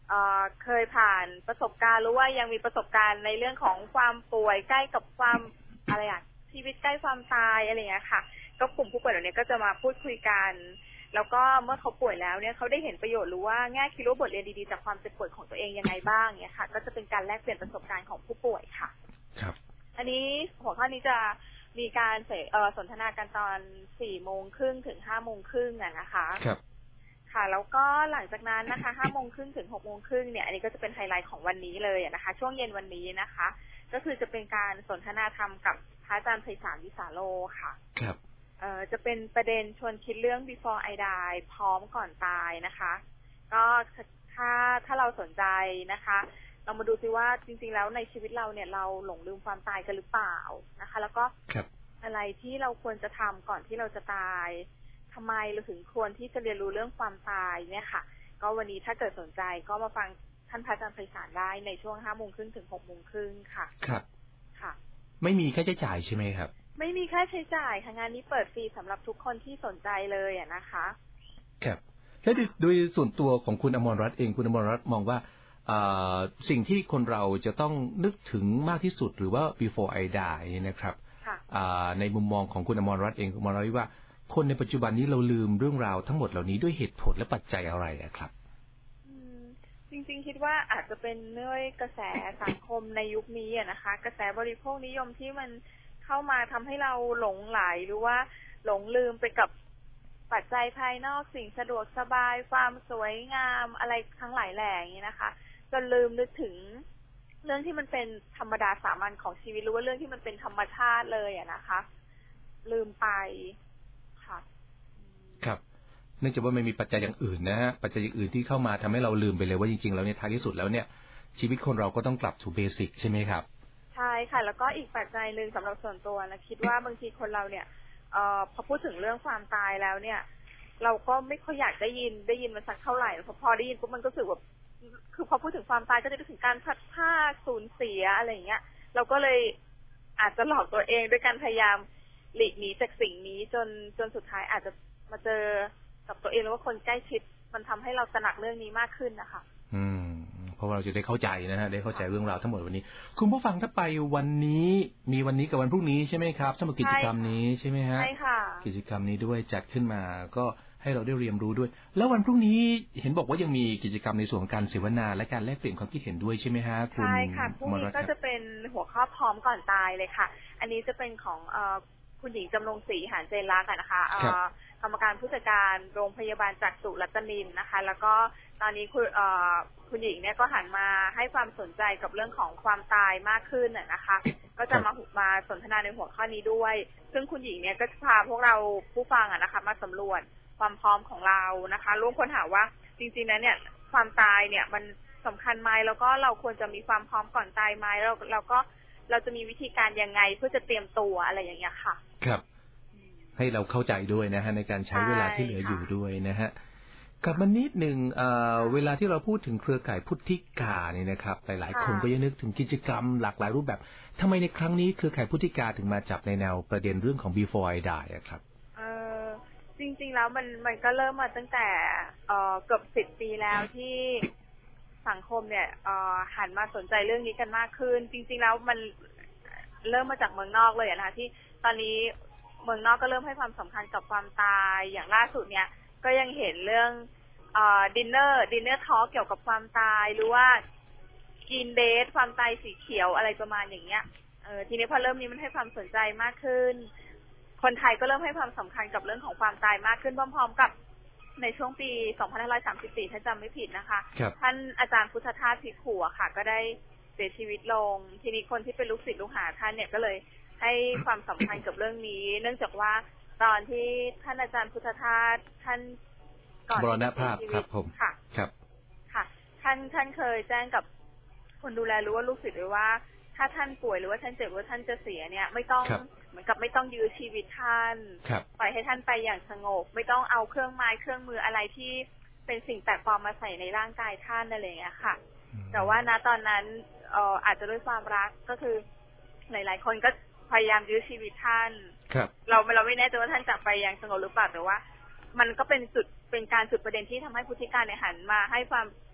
เอ่อเคยผ่านประสบการณ์หรือว่ายังมีประสบการณ์ในเรื่องของความป่วยใกล้กับความอะไรอ่ะชีวิตใกล้ความตายอะไรอย่างเงี้ยค่ะก็กลุ่มผู้ป่วยเหล่านี้ก็จะมาพูดคุยกันแล้วก็เมื่อเขาป่วยแล้วเนี่ยเขาได้เห็นประโยชน์หรือว่าแง่คิดรู้บทเรียนดีๆจากความเจ็บป่วยของตัวเองยังไงบ้างเนี่ยค่ะก็จะเป็นการแลกเปลี่ยนประสบการณ์ของผู้ป่วยค่ะครับอันนี้หัวข้อนี้จะมีการเอ่อสนทนากันตอนสี่โมงครึ่งถึงห้าโมงครึ่งอ่ะนะคะครับค่ะแล้วก็หลังจากนั้นนะคะห้าโมงครึ่งถึงหกโมงครึ่งเนี่ยอันนี้ก็จะเป็นไฮไลท์ของวันนี้เลยนะคะช่วงเย็นวันนี้นะคะก็คือจะเป็นการสนทนาธรรมกับพระอาจารย์ไพศาลวิสาโลค่ะครับเอ่อจะเป็นประเด็นชวนคิดเรื่อง before I die พร้อมก่อนตายนะคะก็ถ้าถ้าเราสนใจนะคะเรามาดูซิว่าจริงๆแล้วในชีวิตเราเนี่ยเราหลงลืมความตายกันหรือเปล่านะคะแล้วก็อะไรที่เราควรจะทำก่อนที่เราจะตายทำไมเราถึงควรที่จะเรียนรู้เรื่องความตายเนี่ยค่ะก็วันนี้ถ้าเกิดสนใจก็มาฟังท่านพระอาจารย์ไพศาลได้ในช่วงห้าโมงครึ่งถึงหกโมงครึ่งค่ะครับค่ะไม่มีค่าใช้จ่ายใช่ไหมครับไม่มีค่าใช้จ่ายค่ะงานนี้เปิดฟรีสำหรับทุกคนที่สนใจเลยอ่ะนะคะครับและโดยส่วนตัวของคุณอมรรัตน์เองคุณอมรรัตน์มองว่าสิ่งที่คนเราจะต้องนึกถึงมากที่สุดหรือว่า before I die นะครับในมุมมองของคุณอมรรัตน์เองคุณอมรรัตน์ว่าคนในปัจจุบันนี้เราลืมเรื่องราวทั้งหมดเหล่านี้ด้วยเหตุผลและปัจจัยอะไรครับจริงๆคิดว่าอาจจะเป็นเนื่องกระแสสังคมในยุคนี้อ่ะนะคะกระแสบริโภคนิยมที่มันเข้ามาทำให้เราหลงไหลหรือว่าหลงลืมไปกับปัจจัยภายนอกสิ่งสะดวกสบายความสวยงามอะไรทั้งหลายแหล่อย่างนี้นะคะจนลืมนึกถึงเรื่องที่มันเป็นธรรมดาสามัญของชีวิตหรือว่าเรื่องที่มันเป็นธรรมชาติเลยอ่ะนะคะลืมไปค่ะครับเนื่องจากว่ามันมีปัจจัยอย่างอื่นนะฮะปัจจัยอย่างอื่นที่เข้ามาทำให้เราลืมไปเลยว่าจริงๆแล้วเนี่ยท้ายที่สุดแล้วเนี่ยชีวิตคนเราก็ต้องกลับสู่เบสิกใช่ไหมครับใช่ค่ะแล้วก็อีกปัจจัยหนึ่งสำหรับส่วนตัวนะคิดว่าบางทีคนเราเนี่ยเอ่อพอพูดถึงเรื่องความตายแล้วเนี่ยเราก็ไม่ค่อยอยากได้ยินได้ยินมันสักเท่าไหร่พอพอได้ยินปุ๊บมันก็รู้สึกแบบคือพอพูดถึงความตายก็จะนึกถึงการพัดพรากสูญเสียอะไรอย่างเงี้ยเราก็เลยอาจจะหลอกตัวเองด้วยการพยายามหลีกหนีจากสิ่งนี้จนจนสุดท้ายอาจจะมาเจอกับตัวเองหรือว่าคนใกล้ชิดมันทำให้เราตระหนักเรื่องนี้มากขึ้นนะคะอืมเพราะเราจะได้เข้าใจนะฮะได้เข้าใจเรื่องราวทั้งหมดวันนี้คุณผู้ฟังถ้าไปวันนี้มีวันนี้กับวันพรุ่งนี้ใช่ไหมครับสำหรับกิจกรรมนี้ใช่ไหมฮะใช่ค่ะกิจกรรมนี้ด้วยจัดขึ้นมาก็ให้เราได้เรียนรู้ด้วยแล้ววันพรุ่งนี้เห็นบอกว่ายังมีกิจกรรมในส่วนของการเสวนาและการแลกเปลี่ยนความคิดเห็นด้วยใช่ไหมฮะคุณใช่ค่ะพรุ่งนี้ก็จะเป็นหัวข้อพร้อมก่อนตายเลยค่ะอันนี้จะเป็นของเอ่อคุณหญิงจำนงศรีหานเจนรักนะคะเอ่อกรรมการผู้จัดการโรงพยาบาลจักษุรัตนินนะคะแล้วก็ตอนนี้คุณเอ่อคุณหญิงเนี่ยก็หันมาให้ความสนใจกับเรื่องของความตายมากขึ้นนะคะก็จะมามาสนทนาในหัวข้อนี้ด้วยซึ่งคุณหญิงเนี่ยก็จะพาพวกเราผู้ฟังอ่ะนะคะมาสำรวจความพร้อมของเรานะคะร่วมค้นหาว่าจริงๆแล้วเนี่ยความตายเนี่ยมันสำคัญไหมแล้วก็เราควรจะมีความพร้อมก่อนตายไหมแล้วเราก็เราจะมีวิธีการยังไงเพื่อจะเตรียมตัวอะไรอย่างเงี้ยค่ะครับให้เราเข้าใจด้วยนะฮะในการใช้เวลาที่เหลืออยู่ด้วยนะฮะกลับมานิดหนึ่งเวลาที่เราพูดถึงเครือข่ายพุทธิกาเนี่ยนะครับหลายๆคนก็ยังนึกถึงกิจกรรมหลากหลายรูปแบบทำไมในครั้งนี้เครือข่ายพุทธิกาถึงมาจับในแนวประเด็นเรื่องของ before I die อะครับเออจริงๆแล้วมันมันก็เริ่มมาตั้งแต่เอ่อเกือบสิบปีแล้วที่สังคมเนี่ยเอ่อหันมาสนใจเรื่องนี้กันมากขึ้นจริงๆแล้วมันเริ่มมาจากเมืองนอกเลยนะคะที่ตอนนี้เมืองนอกก็เริ่มให้ความสำคัญกับความตายอย่างล่าสุดเนี่ยก็ยังเห็นเรื่องเอ่อดินเนอร์ดินเนอร์ทอล์กเกี่ยวกับความตายหรือว่ากินเดทความตายสีเขียวอะไรประมาณอย่างเงี้ยเออทีนี้พอเริ่มนี้มันให้ความสนใจมากขึ้นคนไทยก็เริ่มให้ความสำคัญกับเรื่องของความตายมากขึ้นพร้อมๆกับในช่วงปีสองพันห้าร้อยสามสิบสี่ถ้าจำไม่ผิดนะคะท่านอาจารย์พุทธทาสภิกขุค่ะก็ได้เสียชีวิตลงทีนี้คนที่เป็นลูกศิษย์ลูกหาท่านเนี่ยก็เลยให้ความสำคัญกับเรื่องนี้เนื่องจากว่าตอนที่ท่านอาจารย์พุทธทาสท่านก่อนที่จะเสียชีวิตค่ะครับค่ะท่านท่านเคยแจ้งกับคนดูแลรู้ว่าลูกศิษย์หรือว่าถ้าท่านป่วยหรือว่าท่านเจ็บหรือว่าท่านจะเสียเนี่ยไม่ต้องเหมือนกับไม่ต้องยื้อชีวิตท่านปล่อยให้ท่านไปอย่างสงบไม่ต้องเอาเครื่องไม้เครื่องมืออะไรที่เป็นสิ่งแปลกปลอมมาใส่ในร่างกายท่านอะไรอย่างเงี้ยค่ะแต่ว่าณตอนนั้นเอ่ออาจจะด้วยความรักก็คือหลายๆคนก็พยายามยื้อชีวิตท่านเราเราไม่แน่ใจว่าท่านจะไปอย่างสงบหรือเปล่าแต่ว่ามันก็เป็นจุดเป็นการจุดประเด็นที่ทำให้พุทธิกาเนี่ยหันมาให้ความ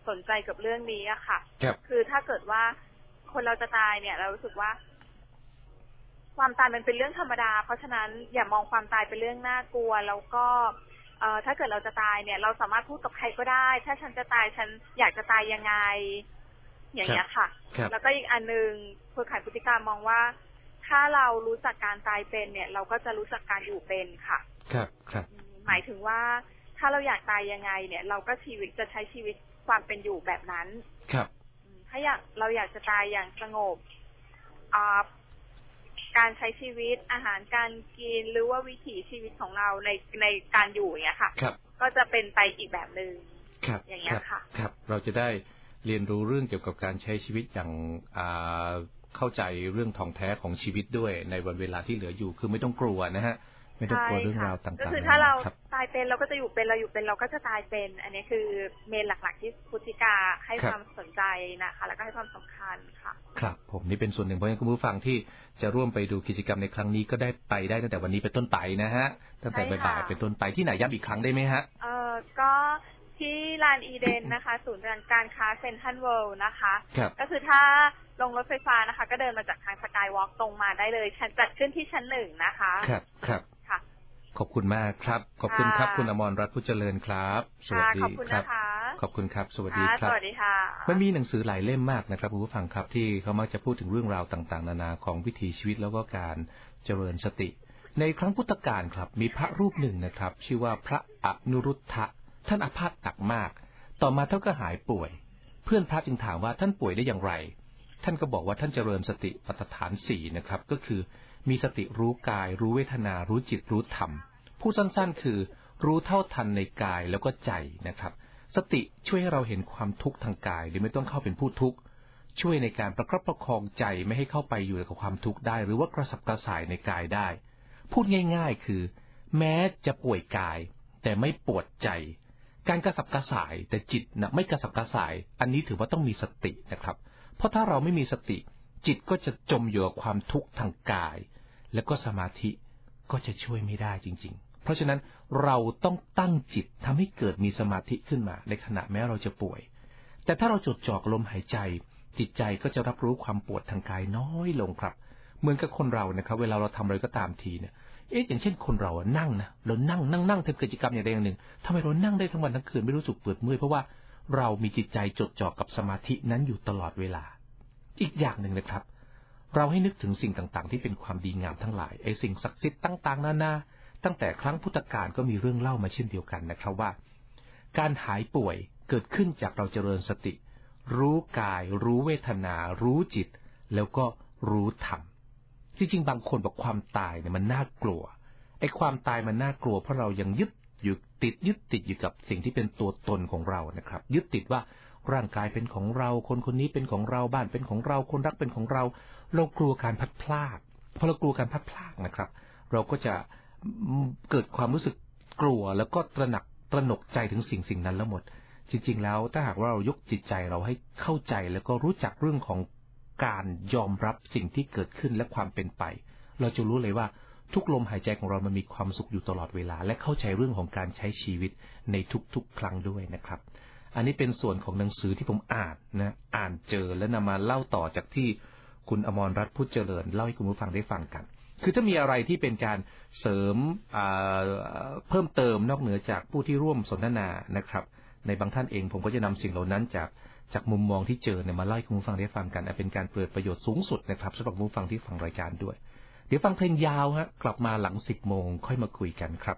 สนใจกับเรื่องนี้อะค่ะครับคือถ้าเกิดว่าคนเราจะตายเนี่ยเรารู้สึกว่าความตายมันเป็นเรื่องธรรมดาเพราะฉะนั้นอย่ามองความตายเป็นเรื่องน่ากลัวแล้วก็เอ่อถ้าเกิดเราจะตายเนี่ยเราสามารถพูดกับใครก็ได้ถ้าฉันจะตายฉันอยากจะตายยังไงอย่างเงี้ยค่ะแล้วก็อีกอันนึงเครือข่ายพฤติกรรมมองว่าถ้าเรารู้จักการตายเป็นเนี่ยเราก็จะรู้จักการอยู่เป็นค่ะครับครับหมายถึงว่าถ้าเราอยากตายยังไงเนี่ยเราก็ชีวิตจะใช้ชีวิตความเป็นอยู่แบบนั้นครับถ้าอยากเราอยากจะตายอย่างสงบอ่าการใช้ชีวิตอาหารการกินหรือว่าวิถีชีวิตของเราในในการอยู่อย่างเงี้ยค่ะก็จะเป็นไปอีกแบบนึงอย่างเงี้ยค่ะครับเราจะได้เรียนรู้เรื่องเกี่ยวกับการใช้ชีวิตอย่างเข้าใจเรื่องทองแท้ของชีวิตด้วยในวันเวลาที่เหลืออยู่คือไม่ต้องกลัวนะฮะไม่ต้องกลัวเรื่องราวต่างๆก็คือถ้าเราตายเป็นเราก็จะอยู่เป็นเราอยู่เป็นเราก็จะตายเป็นอันนี้คือเมนหลักๆที่พุทธิกาให้ความสนใจนะคะแล้วก็ให้ความสำคัญค่ะครับผมนี่เป็นส่วนหนึ่งเพราะฉะนั้นคุณผู้ฟังที่จะร่วมไปดูกิจกรรมในครั้งนี้ก็ได้ไปได้ตั้งแต่วันนี้เป็นต้นไปนะฮะตั้งแต่บ่ายๆเป็นต้นไปที่ไหนย้ำอีกครั้งได้ไหมฮะเออก็ที่ลานอีเดนนะคะศูนย์การค้าเซ็นทรัลเวิลด์นะคะก็คือถ้าลงรถไฟฟ้านะคะก็เดินมาจากทางสกายวอล์กตรงมาได้เลยจัดขึ้นที่ชั้นหนึ่งนะคะครับครับค่ะขอบคุณมากครับขอบคุณครับคุณอมรรัตน์ผู้เจริญครับสวัสดีครับขอบคุณครับสวัสดีครับสวัสดีค่ะมันมีหนังสือหลายเล่มมากนะครับคุณผู้ฟังครับที่เขามักจะพูดถึงเรื่องราวต่างๆนานาของวิถีชีวิตแล้วก็การเจริญสติในครั้งพุทธกาลครับมีพระรูปหนึ่งนะครับชื่อว่าพระอนุรุทธะท่านอาพาธหนักมากต่อมาท่านก็หายป่วยเพื่อนพระจึงถามว่าท่านป่วยได้อย่างไรท่านก็บอกว่าท่านเจริญสติปัฏฐานสี่นะครับก็คือมีสติรู้กายรู้เวทนารู้จิตรู้ธรรมพูดสั้นๆคือรู้เท่าทันในกายแล้วก็ใจนะครับสติช่วยให้เราเห็นความทุกข์ทางกายหรือไม่ต้องเข้าเป็นผู้ทุกข์ช่วยในการประคับประคองใจไม่ให้เข้าไปอยู่กับความทุกข์ได้หรือว่ากระสับกระส่ายในกายได้พูดง่ายๆคือแม้จะป่วยกายแต่ไม่ปวดใจการกระสับกระส่ายแต่จิตนะไม่กระสับกระส่ายอันนี้ถือว่าต้องมีสตินะครับเพราะถ้าเราไม่มีสติจิตก็จะจมอยู่กับความทุกข์ทางกายแล้วก็สมาธิก็จะช่วยไม่ได้จริงๆเพราะฉะนั้นเราต้องตั้งจิตทำให้เกิดมีสมาธิขึ้นมาในขณะแม้เราจะป่วยแต่ถ้าเราจดจ่อลมหายใจจิตใจก็จะรับรู้ความปวดทางกายน้อยลงครับเหมือนกับคนเรานะครับเวลาเราทำอะไรก็ตามทีเนี่ยเอ๊ะอย่างเช่นคนเราอะนั่งนะเรานั่งนั่งนั่งทำกิจกรรมอย่างใดอย่างหนึ่งทำไมเรานั่งได้ทั้งวันทั้งคืนไม่รู้สึกปวดเมื่อยเพราะว่าเรามีจิตใจจดจ่อกับสมาธินั้นอยู่ตลอดเวลาอีกอย่างหนึ่งนะครับเราให้นึกถึงสิ่งต่างๆที่เป็นความดีงามทั้งหลายไอ้สิ่งศักดิ์สิทธิ์ต่างๆนานาตั้งแต่ครั้งพุทธกาลก็มีเรื่องเล่ามาเช่นเดียวกันนะครับว่าการหายป่วยเกิดขึ้นจากเราเจริญสติรู้กายรู้เวทนารู้จิตแล้วก็รู้ธรรมจริงๆบางคนบอกความตายเนี่ยมันน่ากลัวไอ้ความตายมันน่ากลัวเพราะเรายังยึดอยู่ติดยึดติดอยู่กับสิ่งที่เป็นตัวตนของเรานะครับยึดติดว่าร่างกายเป็นของเราคนคนนี้เป็นของเราบ้านเป็นของเราคนรักเป็นของเราเรากลัวการพัดพลาดพอเรากลัวการพัดพลาดนะครับเราก็จะเกิดความรู้สึกกลัวแล้วก็ตระหนักตระหนกใจถึงสิ่งสิ่งนั้นแล้วหมดจริงๆแล้วถ้าหากว่าเรายกจิตใจเราให้เข้าใจแล้วก็รู้จักเรื่องของการยอมรับสิ่งที่เกิดขึ้นและความเป็นไปเราจะรู้เลยว่าทุกลมหายใจของเรามันมีความสุขอยู่ตลอดเวลาและเข้าใจเรื่องของการใช้ชีวิตในทุกๆครั้งด้วยนะครับอันนี้เป็นส่วนของหนังสือที่ผมอ่านนะอ่านเจอและนำมาเล่าต่อจากที่คุณอมรรัตน์พุทธเจริญเล่าให้คุณผู้ฟังได้ฟังกันคือถ้ามีอะไรที่เป็นการเสริมเพิ่มเติมนอกเหนือจากผู้ที่ร่วมสนทนานะครับในบางท่านเองผมก็จะนำสิ่งเหล่านั้นจากจากมุมมองที่เจอเนี่ยมาเล่าให้คุณผู้ฟังได้ฟังกันเป็นการเปิดประโยชน์สูงสุดนะครับสำหรับผู้ฟังที่ฟังรายการด้วยเดี๋ยวฟังเพลงยาวฮะกลับมาหลังสิบโมงค่อยมาคุยกันครับ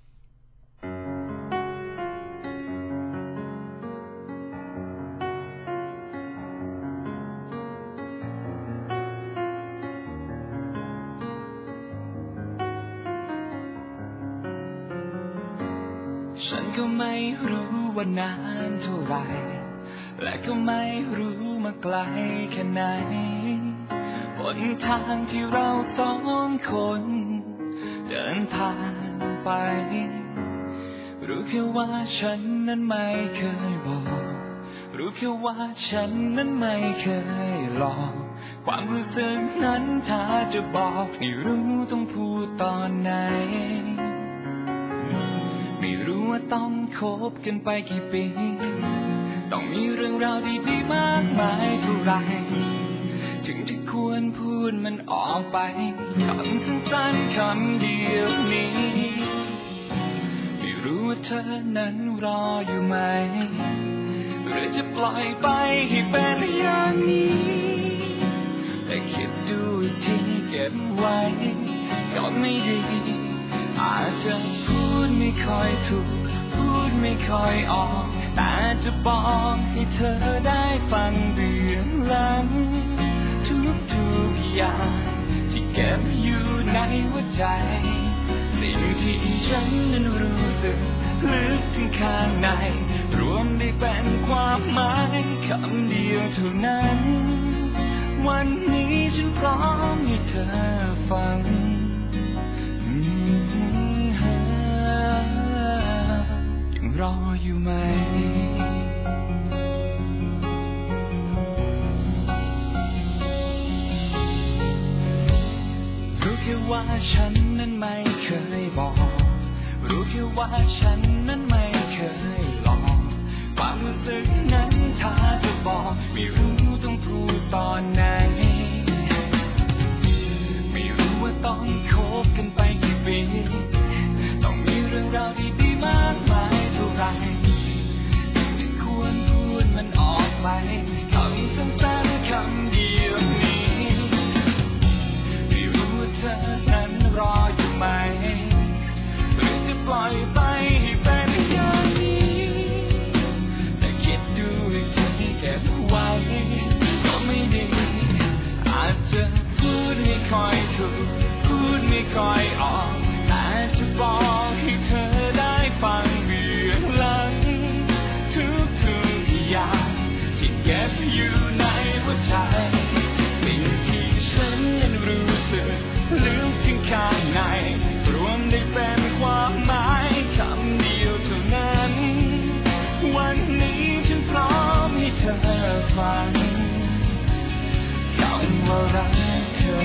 ฉันก็ไม่รู้ว่านานเท่าไรและก็ไม่รู้มาไกลแค่ไหนบนทางที่เราสองคนเดินผ่านไปรู้แค่ว่าฉันนั้นไม่เคยบอกรู้แค่ว่าฉันนั้นไม่เคยหลอกความรู้สึกนั้นถ้าจะบอกไม่รู้ต้องพูดตอนไหนไม่รู้ว่าต้องคบกันไปกี่ปีต้องมีเรื่องราวดีๆมากมายเท่าไรถึงจะควรพูดมันออกไปคำสั้นๆคำเดียวนี้ไม่รู้ว่าเธอนั้นรออยู่ไหมหรือจะปล่อยไปให้เป็นอย่างนี้แต่คิดดูอีกทีเก็บไว้ก็ไม่ดีอาจจะพูดไม่ค่อยถูกพูดไม่ค่อยออกแต่จะบอกให้เธอได้ฟังเรื่องหลังทุกๆอย่างที่เก็บอยู่ในหัวใจสิ่งที่ฉันนั้นรู้สึกลึกถึงข้างในรวมได้เป็นความหมายคำเดียวเท่านั้นวันนี้ฉันพร้อมให้เธอฟังยังรออยู่ไหมรู้แค่ว่าฉันนั้นไม่เคยบอกรู้แค่ว่าฉันนั้นไม่เคยหลอกความรู้สึกนั้นถ้าจะบอกไม่รู้ต้องพูดตอนไหนไม่รู้ว่าต้องคบกันไปกี่ปีต้องมีเรื่องราวดีๆมากมายเท่าไรที่ควรพูดมันออกไปคำสั้นๆคำเดียวนี้ไม่รู้ว่าเธอนั้นรออยู่ไหมหรือจะปล่อยไปให้เป็นอย่างนี้แต่คิดดูอีกทีเก็บไว้ก็ไม่ดีอาจจะพูดไม่ค่อยถูกพูดไม่ค่อยออกแต่จะบอกให้เธอได้ฟังเบื้องหลังทุกๆอย่างที่เก็บอยู่ในหัวใจสิ่งที่ฉันนั้นรู้สึกลึกถึงข้างในรวมได้เป็นความหมายคำเดียวเท่านั้นวันนี้ฉันพร้อมให้เธอฟังคำว่ารักเธอ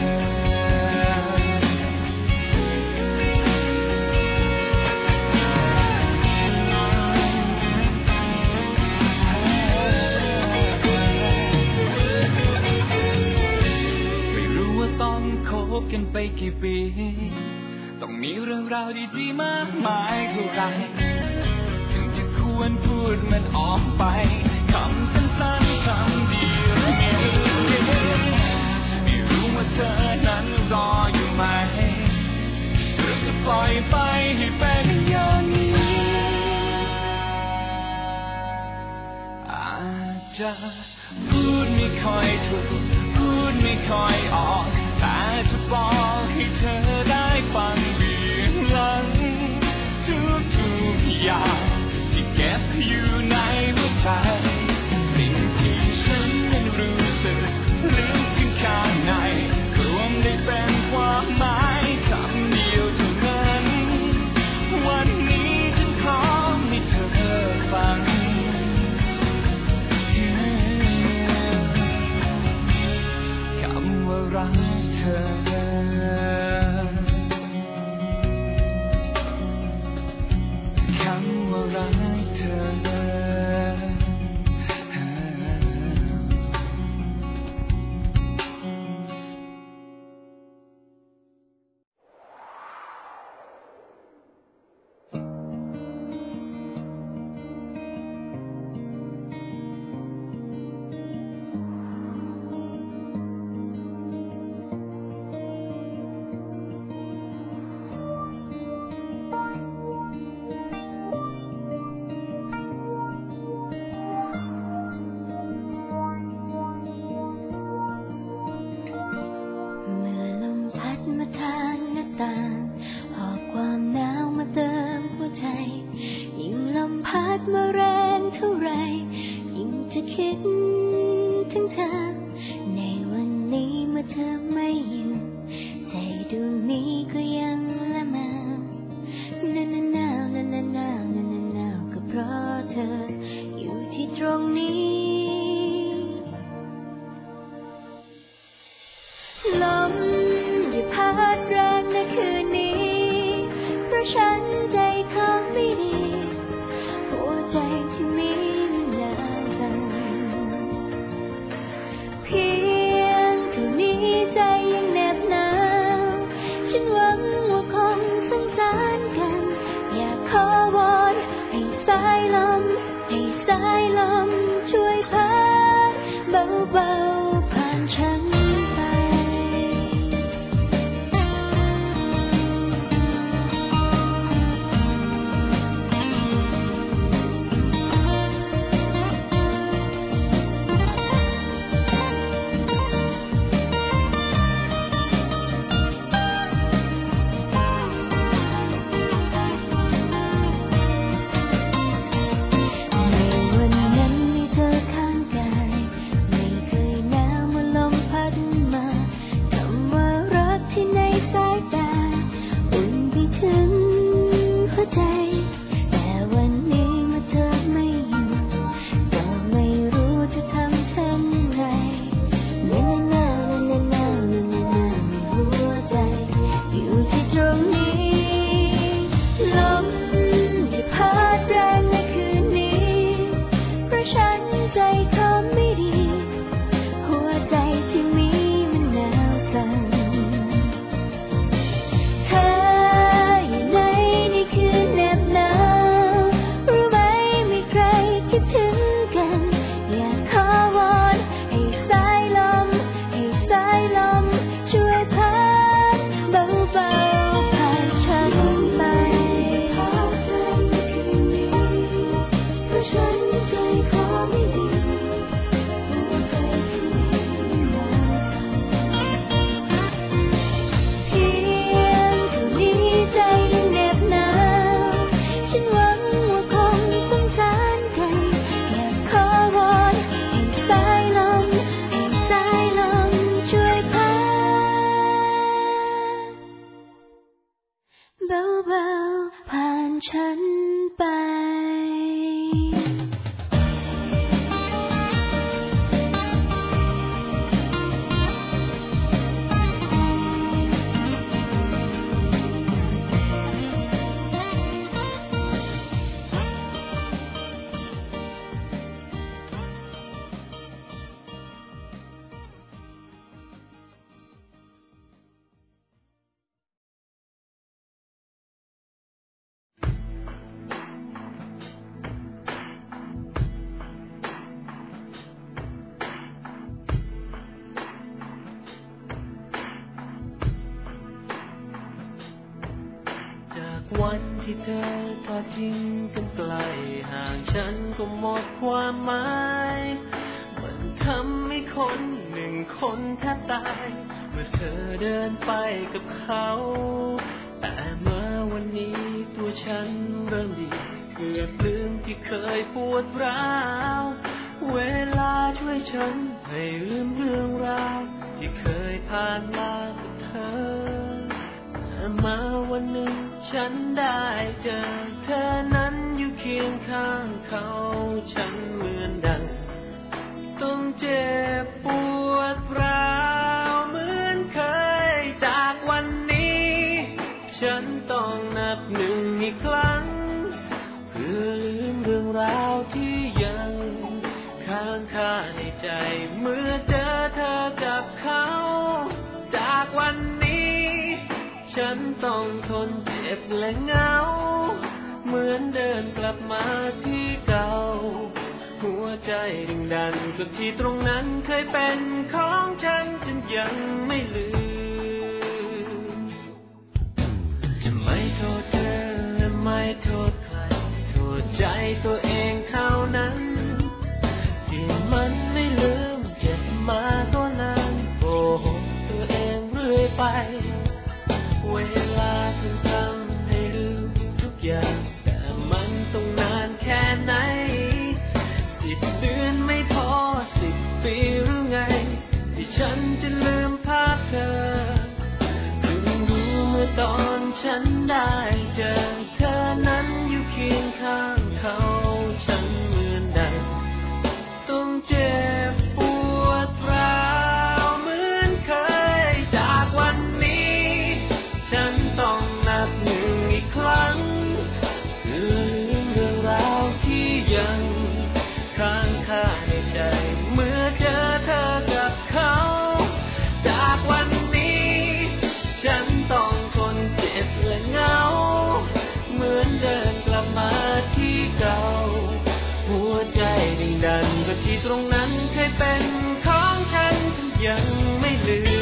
ต้องคบกันไปกี่ปีต้องมีเรื่องราวดีๆมากมายเท่าไรถึงจะควรพูดมันออกไปคำสั้นๆคำเดียวนี้ไม่รู้ว่าเธอนั้นรออยู่ไหมหรือจะปล่อยไปให้เป็นอย่างนี้อาจจะพูดไม่ค่อยถูกพูดไม่ค่อยออกแต่จะบอกให้เธอได้ฟังเบื้องหลังทุกๆอย่างที่เก็บอยู่ในหัวใจสิ่งที่ฉันนั้นรู้สึกลึกถึงข้างในรวมได้เป็นความหมายคำเดียวเท่านั้นวันนี้ฉันพร้อมให้เธอฟังคำว่ารักเธอคำว่ารักเธอเฉันไปวันที่เธอทอดทิ้งกันไกลห่างฉันก็หมดความหมายมันทำให้คนหนึ่งคนแทบตายเมื่อเธอเดินไปกับเขาแต่เมื่อวันนี้ตัวฉันเริ่มดีเกือบลืมที่เคยปวดร้าวเวลาช่วยฉันให้ลืมเรื่องราวที่เคยผ่านมากับเธอมาวันหนึ่งฉันได้เจอเธอนั้นอยู่เคียงข้างเขาฉันเหมือนดังต้องเจ็บปวดร้าวเหมือนเคยจากวันนี้ฉันต้องนับหนึ่งอีกครั้งเพื่อลืมเรื่องราวที่ยังค้างคาในใจเมื่อเจอเธอกับเขาจากวันนี้ฉันต้องทนเจ็บและเหงาเหมือนเดินกลับมาที่เก่าหัวใจดึงดันกับที่ตรงนั้นเคยเป็นของฉันฉันยังไม่ลืมจะไม่โทษเธอและไม่โทษใครโทษใจตัวเองเท่านั้นที่มันไม่ลืมเจ็บมาตัวนานโกหกตัวเองเรื่อยไปเวลาถึงทำให้ลืมทุกอย่างแต่มันต้องนานแค่ไหนสิบเดือนไม่พอสิบปีหรือไงที่ฉันจะลืมภาพเธอเพิ่งรู้เมื่อตอนฉันได้เจอเธอนั้นอยู่เคียงข้างเขาฉันเหมือนดังต้องเจ็บปวดร้าวเหมือนเคยจากวันนี้ฉันต้องนับหนึ่งอีกครั้งเพื่อลืมเรื่องราวที่ยังค้างคาในใจเมื่อเจอเธอกับเขาจากวันนี้ฉันต้องทนเจ็บและเหงาเหมือนเดินกลับมาที่เก่าหัวใจดึงดันก็ที่ตรงนั้นเคยเป็นของฉันฉันยังไม่ลืม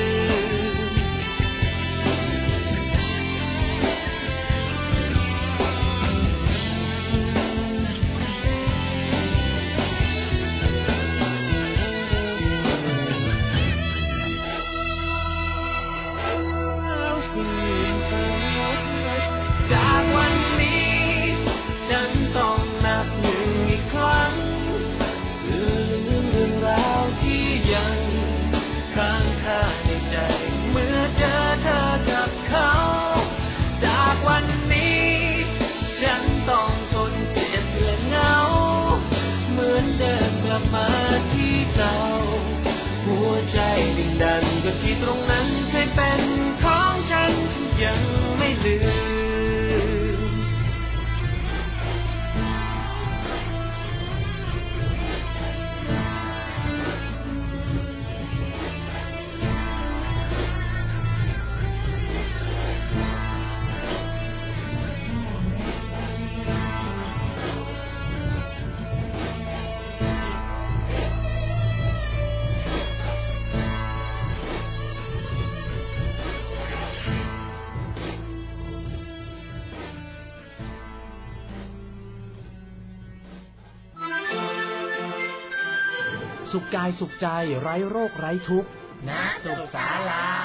จากวันนี้ฉันต้องนับหนึ่งอีกครั้งเพื่อลืมเรื่องราวที่ยังค้างคาในใจเมื่อเจอเธอกับเขาจากวันนี้ฉันต้องทนเจ็บและเหงาเหมือนเดินกลับมาที่เก่าหัวใจดึงดันก็ที่ตรงนั้นเคยเป็นของฉันฉันยังไม่ลืมสุขกายสุขใจไร้โรคไร้ทุกข์ณ สุขศาลา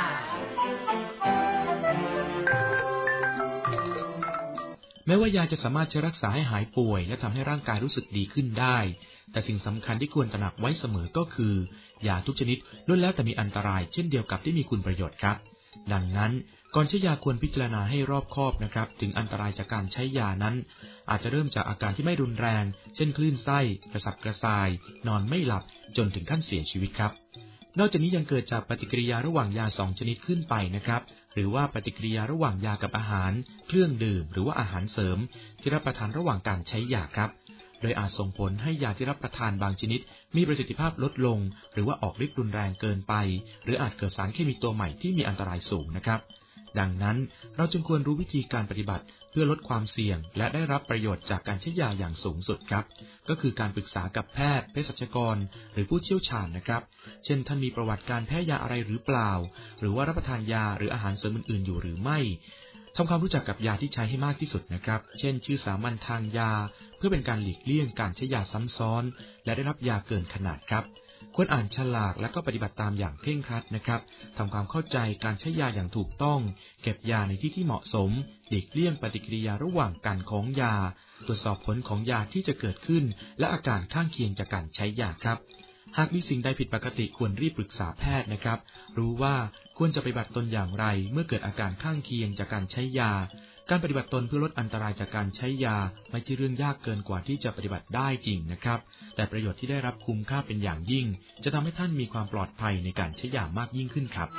แม้ว่ายาจะสามารถจะรักษาให้หายป่วยและทำให้ร่างกายรู้สึกดีขึ้นได้แต่สิ่งสำคัญที่ควรตระหนักไว้เสมอก็คือยาทุกชนิดล้วนแล้วแต่มีอันตรายเช่นเดียวกับที่มีคุณประโยชน์ครับดังนั้นก่อนใช้ยาควรพิจารณาให้รอบคอบนะครับถึงอันตรายจากการใช้ยานั้นอาจจะเริ่มจากอาการที่ไม่รุนแรงเช่นคลื่นไส้กระสับกระส่ายนอนไม่หลับจนถึงขั้นเสียชีวิตครับนอกจากนี้ยังเกิดจากปฏิกิริยาระหว่างยาสองชนิดขึ้นไปนะครับหรือว่าปฏิกิริยาระหว่างยากับอาหารเครื่องดื่มหรือว่าอาหารเสริมที่รับประทานระหว่างการใช้ยาครับโดยอาจส่งผลให้ยาที่รับประทานบางชนิดมีประสิทธิภาพลดลงหรือว่าออกฤทธิ์รุนแรงเกินไปหรืออาจเกิดสารเคมีตัวใหม่ที่มีอันตรายสูงนะครับดังนั้นเราจึงควรรู้วิธีการปฏิบัติเพื่อลดความเสี่ยงและได้รับประโยชน์จากการใช้ยาอย่างสูงสุดครับก็คือการปรึกษากับแพทย์เภสัชกรหรือผู้เชี่ยวชาญนะครับเช่นท่านมีประวัติการแพ้ยาอะไรหรือเปล่าหรือว่ารับประทานยาหรืออาหารเสริมอื่นๆอยู่หรือไม่ทำความรู้จักกับยาที่ใช้ให้มากที่สุดนะครับเช่นชื่อสามัญทางยาเพื่อเป็นการหลีกเลี่ยงการใช้ยาซ้ำซ้อนและได้รับยาเกินขนาดครับควรอ่านฉลากและก็ปฏิบัติตามอย่างเคร่งครัดนะครับทำความเข้าใจการใช้ยาอย่างถูกต้องเก็บยาในที่ที่เหมาะสมหลีกเลี่ยงปฏิกิริยาระหว่างการของยาตรวจสอบผลของยาที่จะเกิดขึ้นและอาการข้างเคียงจากการใช้ยาครับหากมีสิ่งใดผิดปกติควรรีบปรึกษาแพทย์นะครับรู้ว่าควรจะปฏิบัติตนอย่างไรเมื่อเกิดอาการข้างเคียงจากการใช้ยาการปฏิบัติตนเพื่อลดอันตรายจากการใช้ยาไม่ใช่เรื่องยากเกินกว่าที่จะปฏิบัติได้จริงนะครับแต่ประโยชน์ที่ได้รับคุ้มค่าเป็นอย่างยิ่งจะทำให้ท่านมีความปลอดภัยในการใช้ยามากยิ่งขึ้นครับ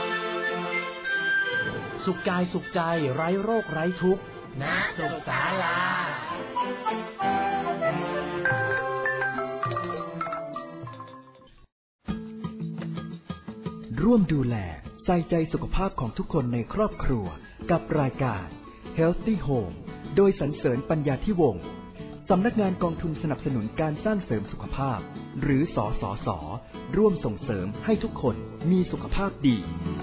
สุขกายสุขใจไร้โรคไร้ทุกข์ณสุขศาลาร่วมดูแลใส่ใจสุขภาพของทุกคนในครอบครัวกับรายการ Healthy Home โดยสรรเสริญปัญญาธิวงศ์สำนักงานกองทุนสนับสนุนการสร้างเสริมสุขภาพหรือสสส.ร่วมส่งเสริมให้ทุกคนมีสุขภาพดี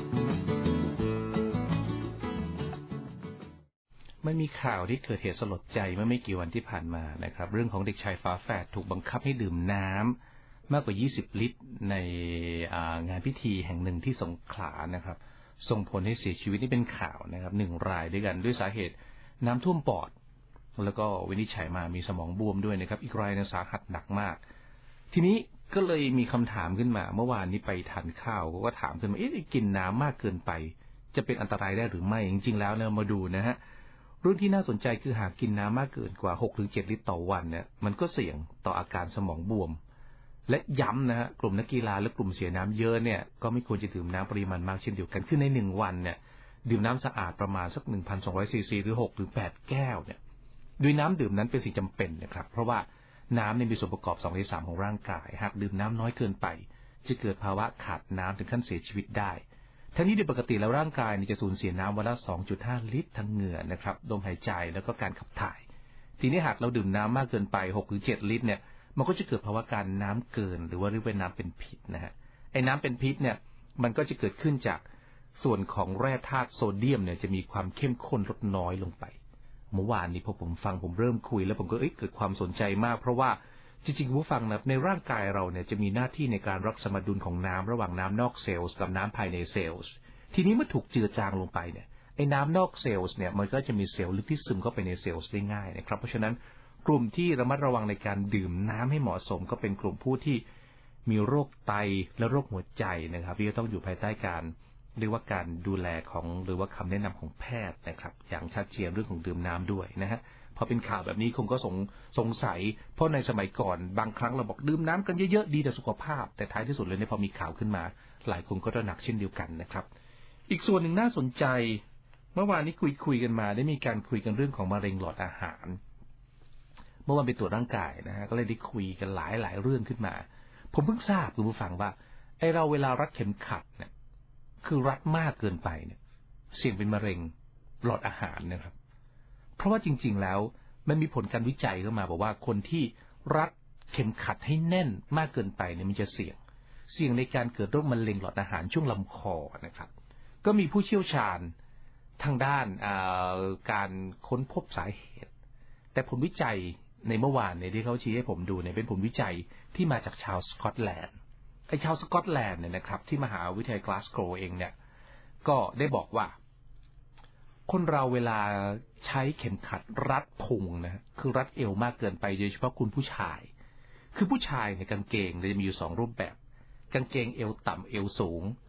มันมีข่าวที่เกิดเหตุสลดใจเมื่อไม่กี่วันที่ผ่านมานะครับเรื่องของเด็กชายฝาแฝดถูกบังคับให้ดื่มน้ำมากกว่ายี่สิบลิตรในงานพิธีแห่งหนึ่งที่สงขลานะครับส่งผลให้เสียชีวิตนี่เป็นข่าวนะครับหนึ่งรายด้วยกันด้วยสาเหตุน้ำท่วมปอดแล้วก็วินิจฉัยมามีสมองบวมด้วยนะครับอีกรายนะสาหัสหนักมากทีนี้ก็เลยมีคำถามขึ้นมาเมื่อวานนี้ไปทานข้าวก็ถามขึ้นมาเอ๊ะกินน้ำมากเกินไปจะเป็นอันตรายได้หรือไม่จริงๆแล้วเนี่ยมาดูนะฮะเรื่องที่น่าสนใจคือหากกินน้ำมากเกินกว่า หกถึงเจ็ด ลิตรต่อวันเนี่ยมันก็เสี่ยงต่ออาการสมองบวมและย้ำนะฮะกลุ่มนักกีฬาและกลุ่มเสียน้ำเยอะเนี่ยก็ไม่ควรจะดื่มน้ำปริมาณมากเช่นเดียวกันคือในหนึ่งวันเนี่ยดื่มน้ำสะอาดประมาณสัก หนึ่งพันสองร้อย ซีซีหรือหกถึงแปดแก้วเนี่ยโดยน้ำดื่มนั้นเป็นสิ่งจำเป็นนะครับเพราะว่าน้ำเนี่ยมีส่วนประกอบสองในสามของร่างกายหากดื่มน้ำน้อยเกินไปจะเกิดภาวะขาดน้ำถึงขั้นเสียชีวิตได้ทั้งนี้โดยปกติแล้วร่างกายจะสูญเสียน้ำวันละ สองจุดห้า ลิตรทั้งเหงื่อนะครับลมหายใจแล้วก็การขับถ่ายทีนี้หากเราดื่มน้ำมากเกินไป หกถึงเจ็ด ลิตรเนี่ยมันก็จะเกิดภาวะการน้ำเกินหรือว่าเรียกว่าน้ำเป็นพิษนะฮะไอ้น้ำเป็นพิษเนี่ยมันก็จะเกิดขึ้นจากส่วนของแร่ธาตุโซเดียมเนี่ยจะมีความเข้มข้นลดน้อยลงไปเมื่อวานนี้พอผมฟังผมเริ่มคุยแล้วผมก็เอ้ยเกิดความสนใจมากเพราะว่าจริงๆผู้ฟังนะในร่างกายเราเนี่ยจะมีหน้าที่ในการรักษาสมดุลของน้ำระหว่างน้ำนอกเซลล์กับน้ำภายในเซลล์ทีนี้เมื่อถูกเจือจางลงไปเนี่ยไอ้น้ำนอกเซลล์เนี่ยมันก็จะมีเซลล์ลึกที่ซึมเข้าไปในเซลล์ได้ง่ายนะครับเพราะฉะนั้นกลุ่มที่ระมัดระวังในการดื่มน้ำให้เหมาะสมก็เป็นกลุ่มผู้ที่มีโรคไตและโรคหัวใจนะครับที่จะต้องอยู่ภายใต้การเรียกว่าการดูแลของหรือว่าคำแนะนำของแพทย์นะครับอย่างชัดเจนเรื่องของดื่มน้ำด้วยนะฮะพอเป็นข่าวแบบนี้คงก็สงสงสัยเพราะในสมัยก่อนบางครั้งเราบอกดื่มน้ำกันเยอะๆดีต่อสุขภาพแต่ท้ายที่สุดเลยเนี่ยพอมีข่าวขึ้นมาหลายคนก็ตระหนักเช่นเดียวกันนะครับอีกส่วนหนึ่งน่าสนใจเมื่อวานนี้คุยคุยกันมาได้มีการคุยกันเรื่องของมะเร็งหลอดอาหารเมื่อวันไปตรวจร่างกายนะฮะก็เลยได้คุยกันหลายหลายเรื่องขึ้นมาผมเพิ่งทราบคุณผู้ฟังว่าไอเราเวลารัดเข็มขัดเนี่ยคือรัดมากเกินไปเนี่ยเสี่ยงเป็นมะเร็งหลอดอาหารนะครับเพราะว่าจริงๆแล้วมันมีผลการวิจัยเข้ามาบอกว่าคนที่รัดเข็มขัดให้แน่นมากเกินไปเนี่ยมันจะเสี่ยงเสี่ยงในการเกิดโรคมะเร็งหลอดอาหารช่วงลำคอนะครับก็มีผู้เชี่ยวชาญทางด้านการค้นพบสาเหตุแต่ผลวิจัยในเมื่อวานเนี่ยที่เขาชี้ให้ผมดูเนี่ยเป็นผลวิจัยที่มาจากชาวสกอตแลนด์ไอ้ชาวสกอตแลนด์เนี่ยนะครับที่มหาวิทยาลัยกลาสโกว์เองเนี่ยก็ได้บอกว่าคนเราเวลาใช้เข็มขัดรัดพุงนะคือรัดเอวมากเกินไปโดยเฉพาะคุณผู้ชายคือผู้ชายในกางเกงจะมีอยู่สองรูปแบบกางเกงเอวต่ำเอวสูง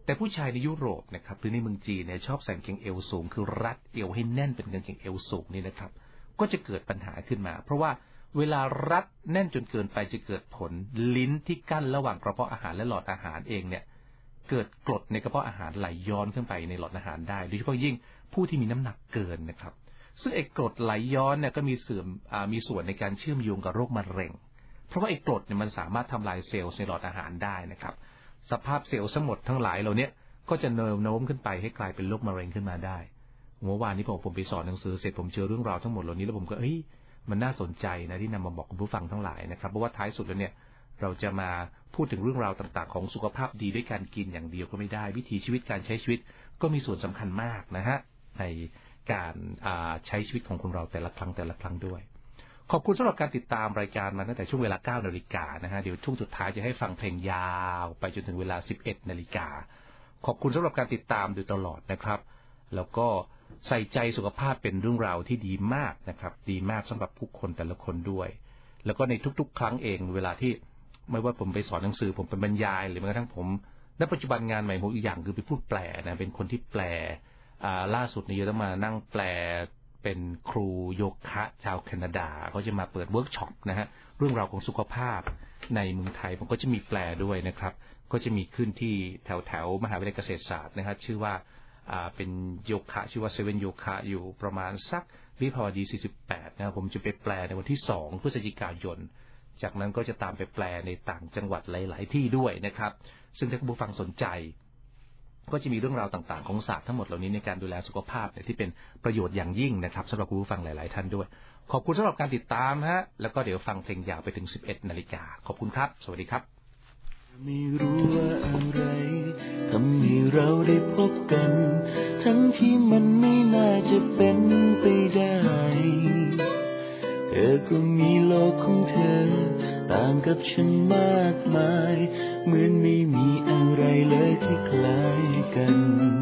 แต่ผู้ชายในยุโรปนะครับหรือในเมืองจีนเนี่ยชอบใส่กางเกงเอวสูงคือรัดเอวให้แน่นเป็นกางเกงเอวสูงนี่นะครับก็จะเกิดปัญหาขึ้นมาเพราะว่าเวลารัดแน่นจนเกินไปจะเกิดผลลิ้นที่กั้นระหว่างกระเพาะอาหารและหลอดอาหารเองเนี่ยเกิดกรดในกระเพาะอาหารไหลย้อนขึ้นไปในหลอดอาหารได้โดยเฉพาะยิ่งผู้ที่มีน้ำหนักเกินนะครับซึ่งไอ้กรดไหลย้อนเนี่ยก็มีเสื่อมมีส่วนในการเชื่อมโยงกับโรคมะเร็งเพราะว่าไอ้กรดเนี่ยมันสามารถทำลายเซลล์ในหลอดอาหารได้นะครับสภาพเซลล์ทั้งหมดทั้งหลายเหล่านี้ก็จะเนิมโน้มขึ้นไปให้กลายเป็นโรคมะเร็งขึ้นมาได้เมื่อวานนี้ผมผมไปสอนหนังสือเสร็จผมเจอเรื่องราวทั้งหมดเหล่านี้แล้วผมก็เอ้ยมันน่าสนใจนะที่นำมาบอกคุณผู้ฟังทั้งหลายนะครับเพราะว่าท้ายสุดแล้วเนี่ยเราจะมาพูดถึงเรื่องราวต่างๆของสุขภาพดีด้วยการกินอย่างเดียวก็ไม่ได้วิถีชีวิตการใช้ชีวิตก็มีส่วนสำคัญมากนะฮะในการใช้ชีวิตของคนเราแต่ละครั้งแต่ละครั้งด้วยขอบคุณสำหรับการติดตามรายการมาตั้งแต่ช่วงเวลา เก้านาฬิกานะฮะเดี๋ยวช่วงสุดท้ายจะให้ฟังเพลงยาวไปจนถึงเวลา สิบเอ็ดนาฬิกาขอบคุณสำหรับการติดตามโดยตลอดนะครับแล้วก็ใส่ใจสุขภาพเป็นเรื่องราวที่ดีมากนะครับดีมากสำหรับผู้คนแต่ละคนด้วยแล้วก็ในทุกๆครั้งเองเวลาที่ไม่ว่าผมไปสอนหนังสือผมเป็นบรรยายหรือแม้กระทั่งผมณปัจจุบันงานใหม่ผมอีกอย่างคือไปพูดแปลนะเป็นคนที่แปลล่าสุดนี้ต้องมานั่งแปลเป็นครูโยคะชาวแคนาดาเขาจะมาเปิดเวิร์กช็อปนะฮะเรื่องราวของสุขภาพในเมืองไทยผมก็จะมีแปลด้วยนะครับก็จะมีขึ้นที่แถวแถวมหาวิทยาลัยเกษตรศาสตร์นะครับชื่อว่าอ่าเป็นโยคะชื่อว่าเซเว่นโยคะอยู่ประมาณสักวิภาวดีสี่สิบแปดนะครับผมจะไปแปลในวันที่สองพฤศจิกายนจากนั้นก็จะตามไปแปลในต่างจังหวัดหลายๆที่ด้วยนะครับซึ่งถ้าคุณผู้ฟังสนใจก็จะมีเรื่องราวต่างๆของศาสตร์ทั้งหมดเหล่านี้ในการดูแลสุขภาพที่เป็นประโยชน์อย่างยิ่งนะครับสำหรับคุณผู้ฟังหลายๆท่านด้วยขอบคุณสำหรับการติดตามฮะแล้วก็เดี๋ยวฟังเพลงยาวไปถึง สิบเอ็ดนาฬิกาขอบคุณครับสวัสดีครับไม่รู้ว่าอะไรทำให้เราได้พบกันทั้งที่มันไม่น่าจะเป็นไปได้เธอก็มีโลกของเธอต่างกับฉันมากมายเหมือนไม่มีอะไรเลยที่คล้ายกัน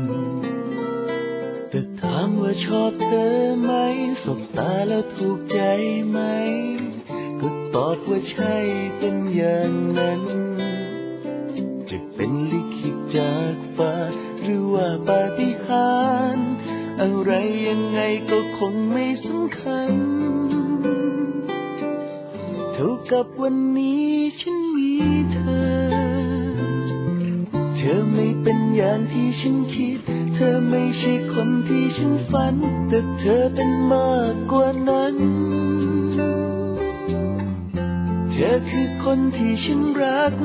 แต่ถามว่าชอบเธอไหมสบตาแล้วถูกใจไหมก็ตอบว่าใช่เป็นอย่างนั้นจะเป็นลิขิตจากฟ้าหรือว่าปาฏิหาริย์อะไรยังไงก็คงไม่สำคัญเท่ากับวันนี้ฉันมีเธอเธอไม่เป็นอย่างที่ฉันคิดเธอไม่ใช่คนที่ฉันฝันแต่เธอเป็นมากกว่านั้นเธอคือคนที่ฉันรัก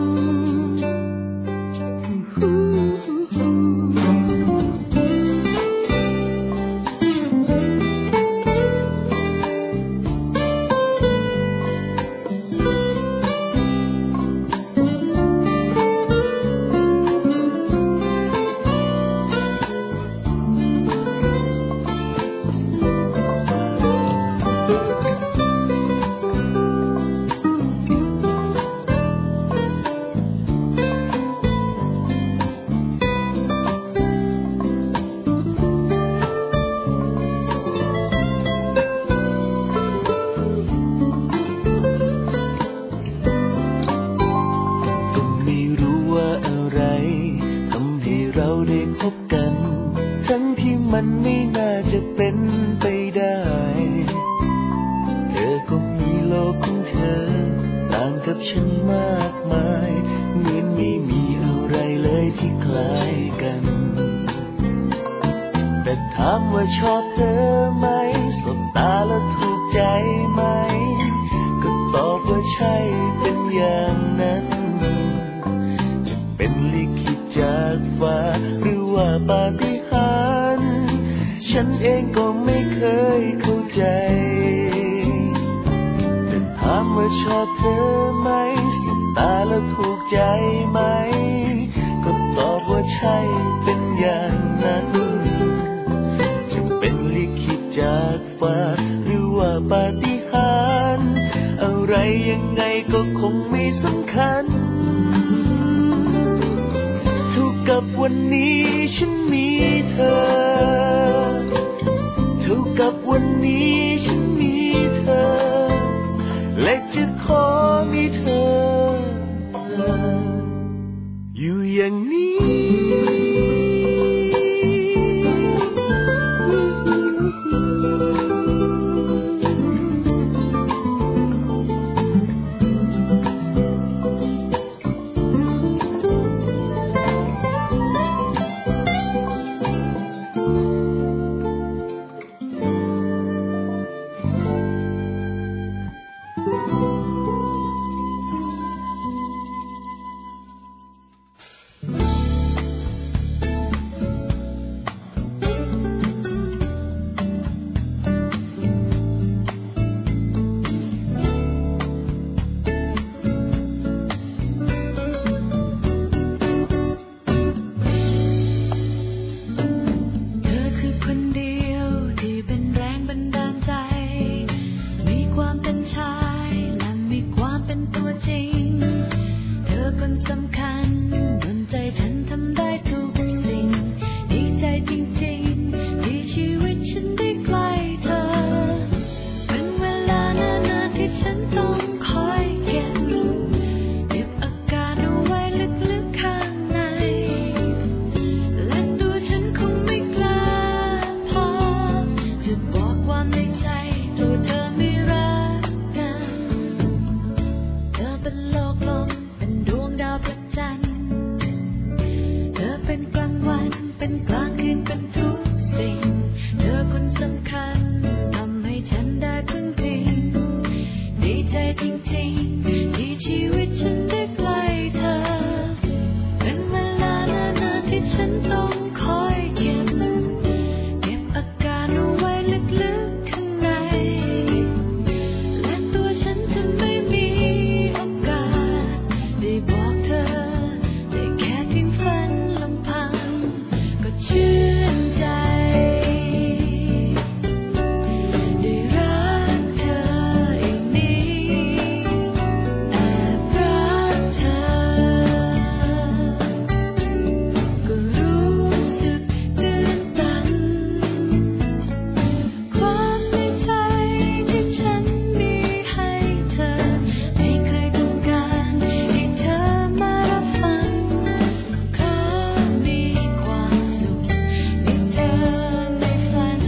อยู่อย่างนี้ชายและมีความเป็นตัวจริงเธอคนสำคัญดลใจฉันทำได้ทุกสิ่งดีใจจริงๆที่ชีวิตฉันได้ใกล้เธอเป็นเวลานานๆที่ฉันต้องคอยเก็บเก็บอาการเอาไว้ลึกๆข้างในและตัวฉันคงไม่กล้าพอจะบอกความในใจตัวเธอไม่รักกันเธอเป็นโลกลมเป็นดวงดาวพระจันทร์เธอเป็นกลางวันเป็นกลางคืนเป็นทุกสิ่งเธอคนสำคัญทำให้ฉันได้พึ่งพิงดีใจจริงๆที่ชีวิตฉันได้ใกล้เธอเป็นเวลานานๆที่ฉันต้องคอยเก็บเก็บอาการเอาไว้ลึกๆข้างในและตัวฉันจะไม่มีโอกาสได้บอกเธอได้แค่เพียงฝันลำพังก็ชื่นใจได้รักเธออย่างนี้แอบรักเธอก็รู้สึกตื่นตันความในใจที่ฉันมีให้เธอไม่เคยต้องการให้เธอมารับฟังขอมีความสุขให้เธอในฝัน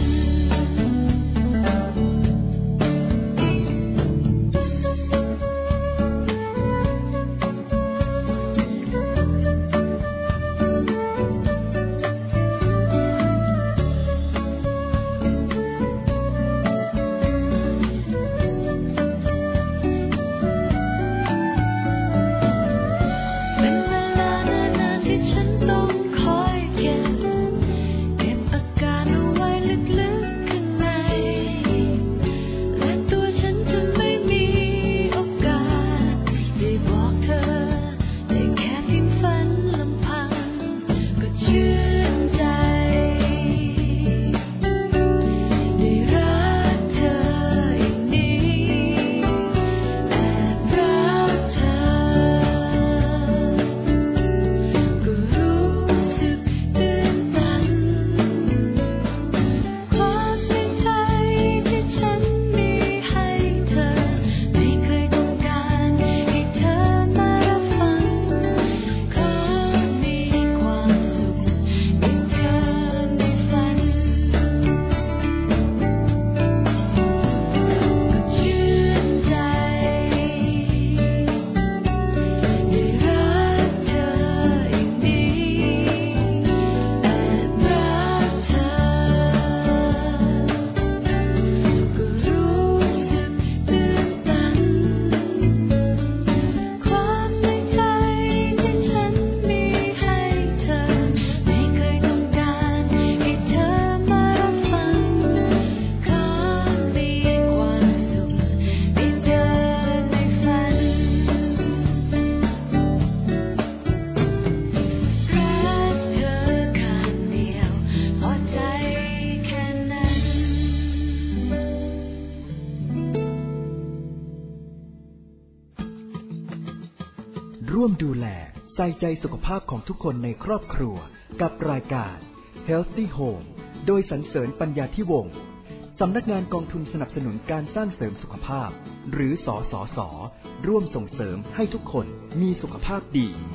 เป็นเวลานานๆที่ฉันต้องคอยเก็บเก็บอาการเอาไว้ลึกๆข้างในและตัวฉันจะไม่มีโอกาสได้บอกเธอได้แค่เพียงฝันลำพังก็ชื่นใจได้รักเธออย่างนี้แอบรักเธอก็รู้สึกตื่นตันความในใจที่ฉันมีให้เธอไม่เคยต้องการให้เธอมารับฟังขอมีความสุขให้เธอในฝันก็ชื่นใจได้รักเธออย่างนี้แอบรักเธอก็รู้สึกตื่นตันความในใจที่ฉันมีให้เธอไม่เคยต้องการให้เธอมารับฟังขอมีความสุขให้เธอในฝันรักเธอข้างเดียวพอใจแค่นั้นร่วมดูแลใส่ใจสุขภาพของทุกคนในครอบครัวกับรายการ Healthy Home โดยสรรเสริญปัญญาธิวงศ์สำนักงานกองทุนสนับสนุนการสร้างเสริมสุขภาพหรือสสส ร่วมส่งเสริมให้ทุกคนมีสุขภาพดี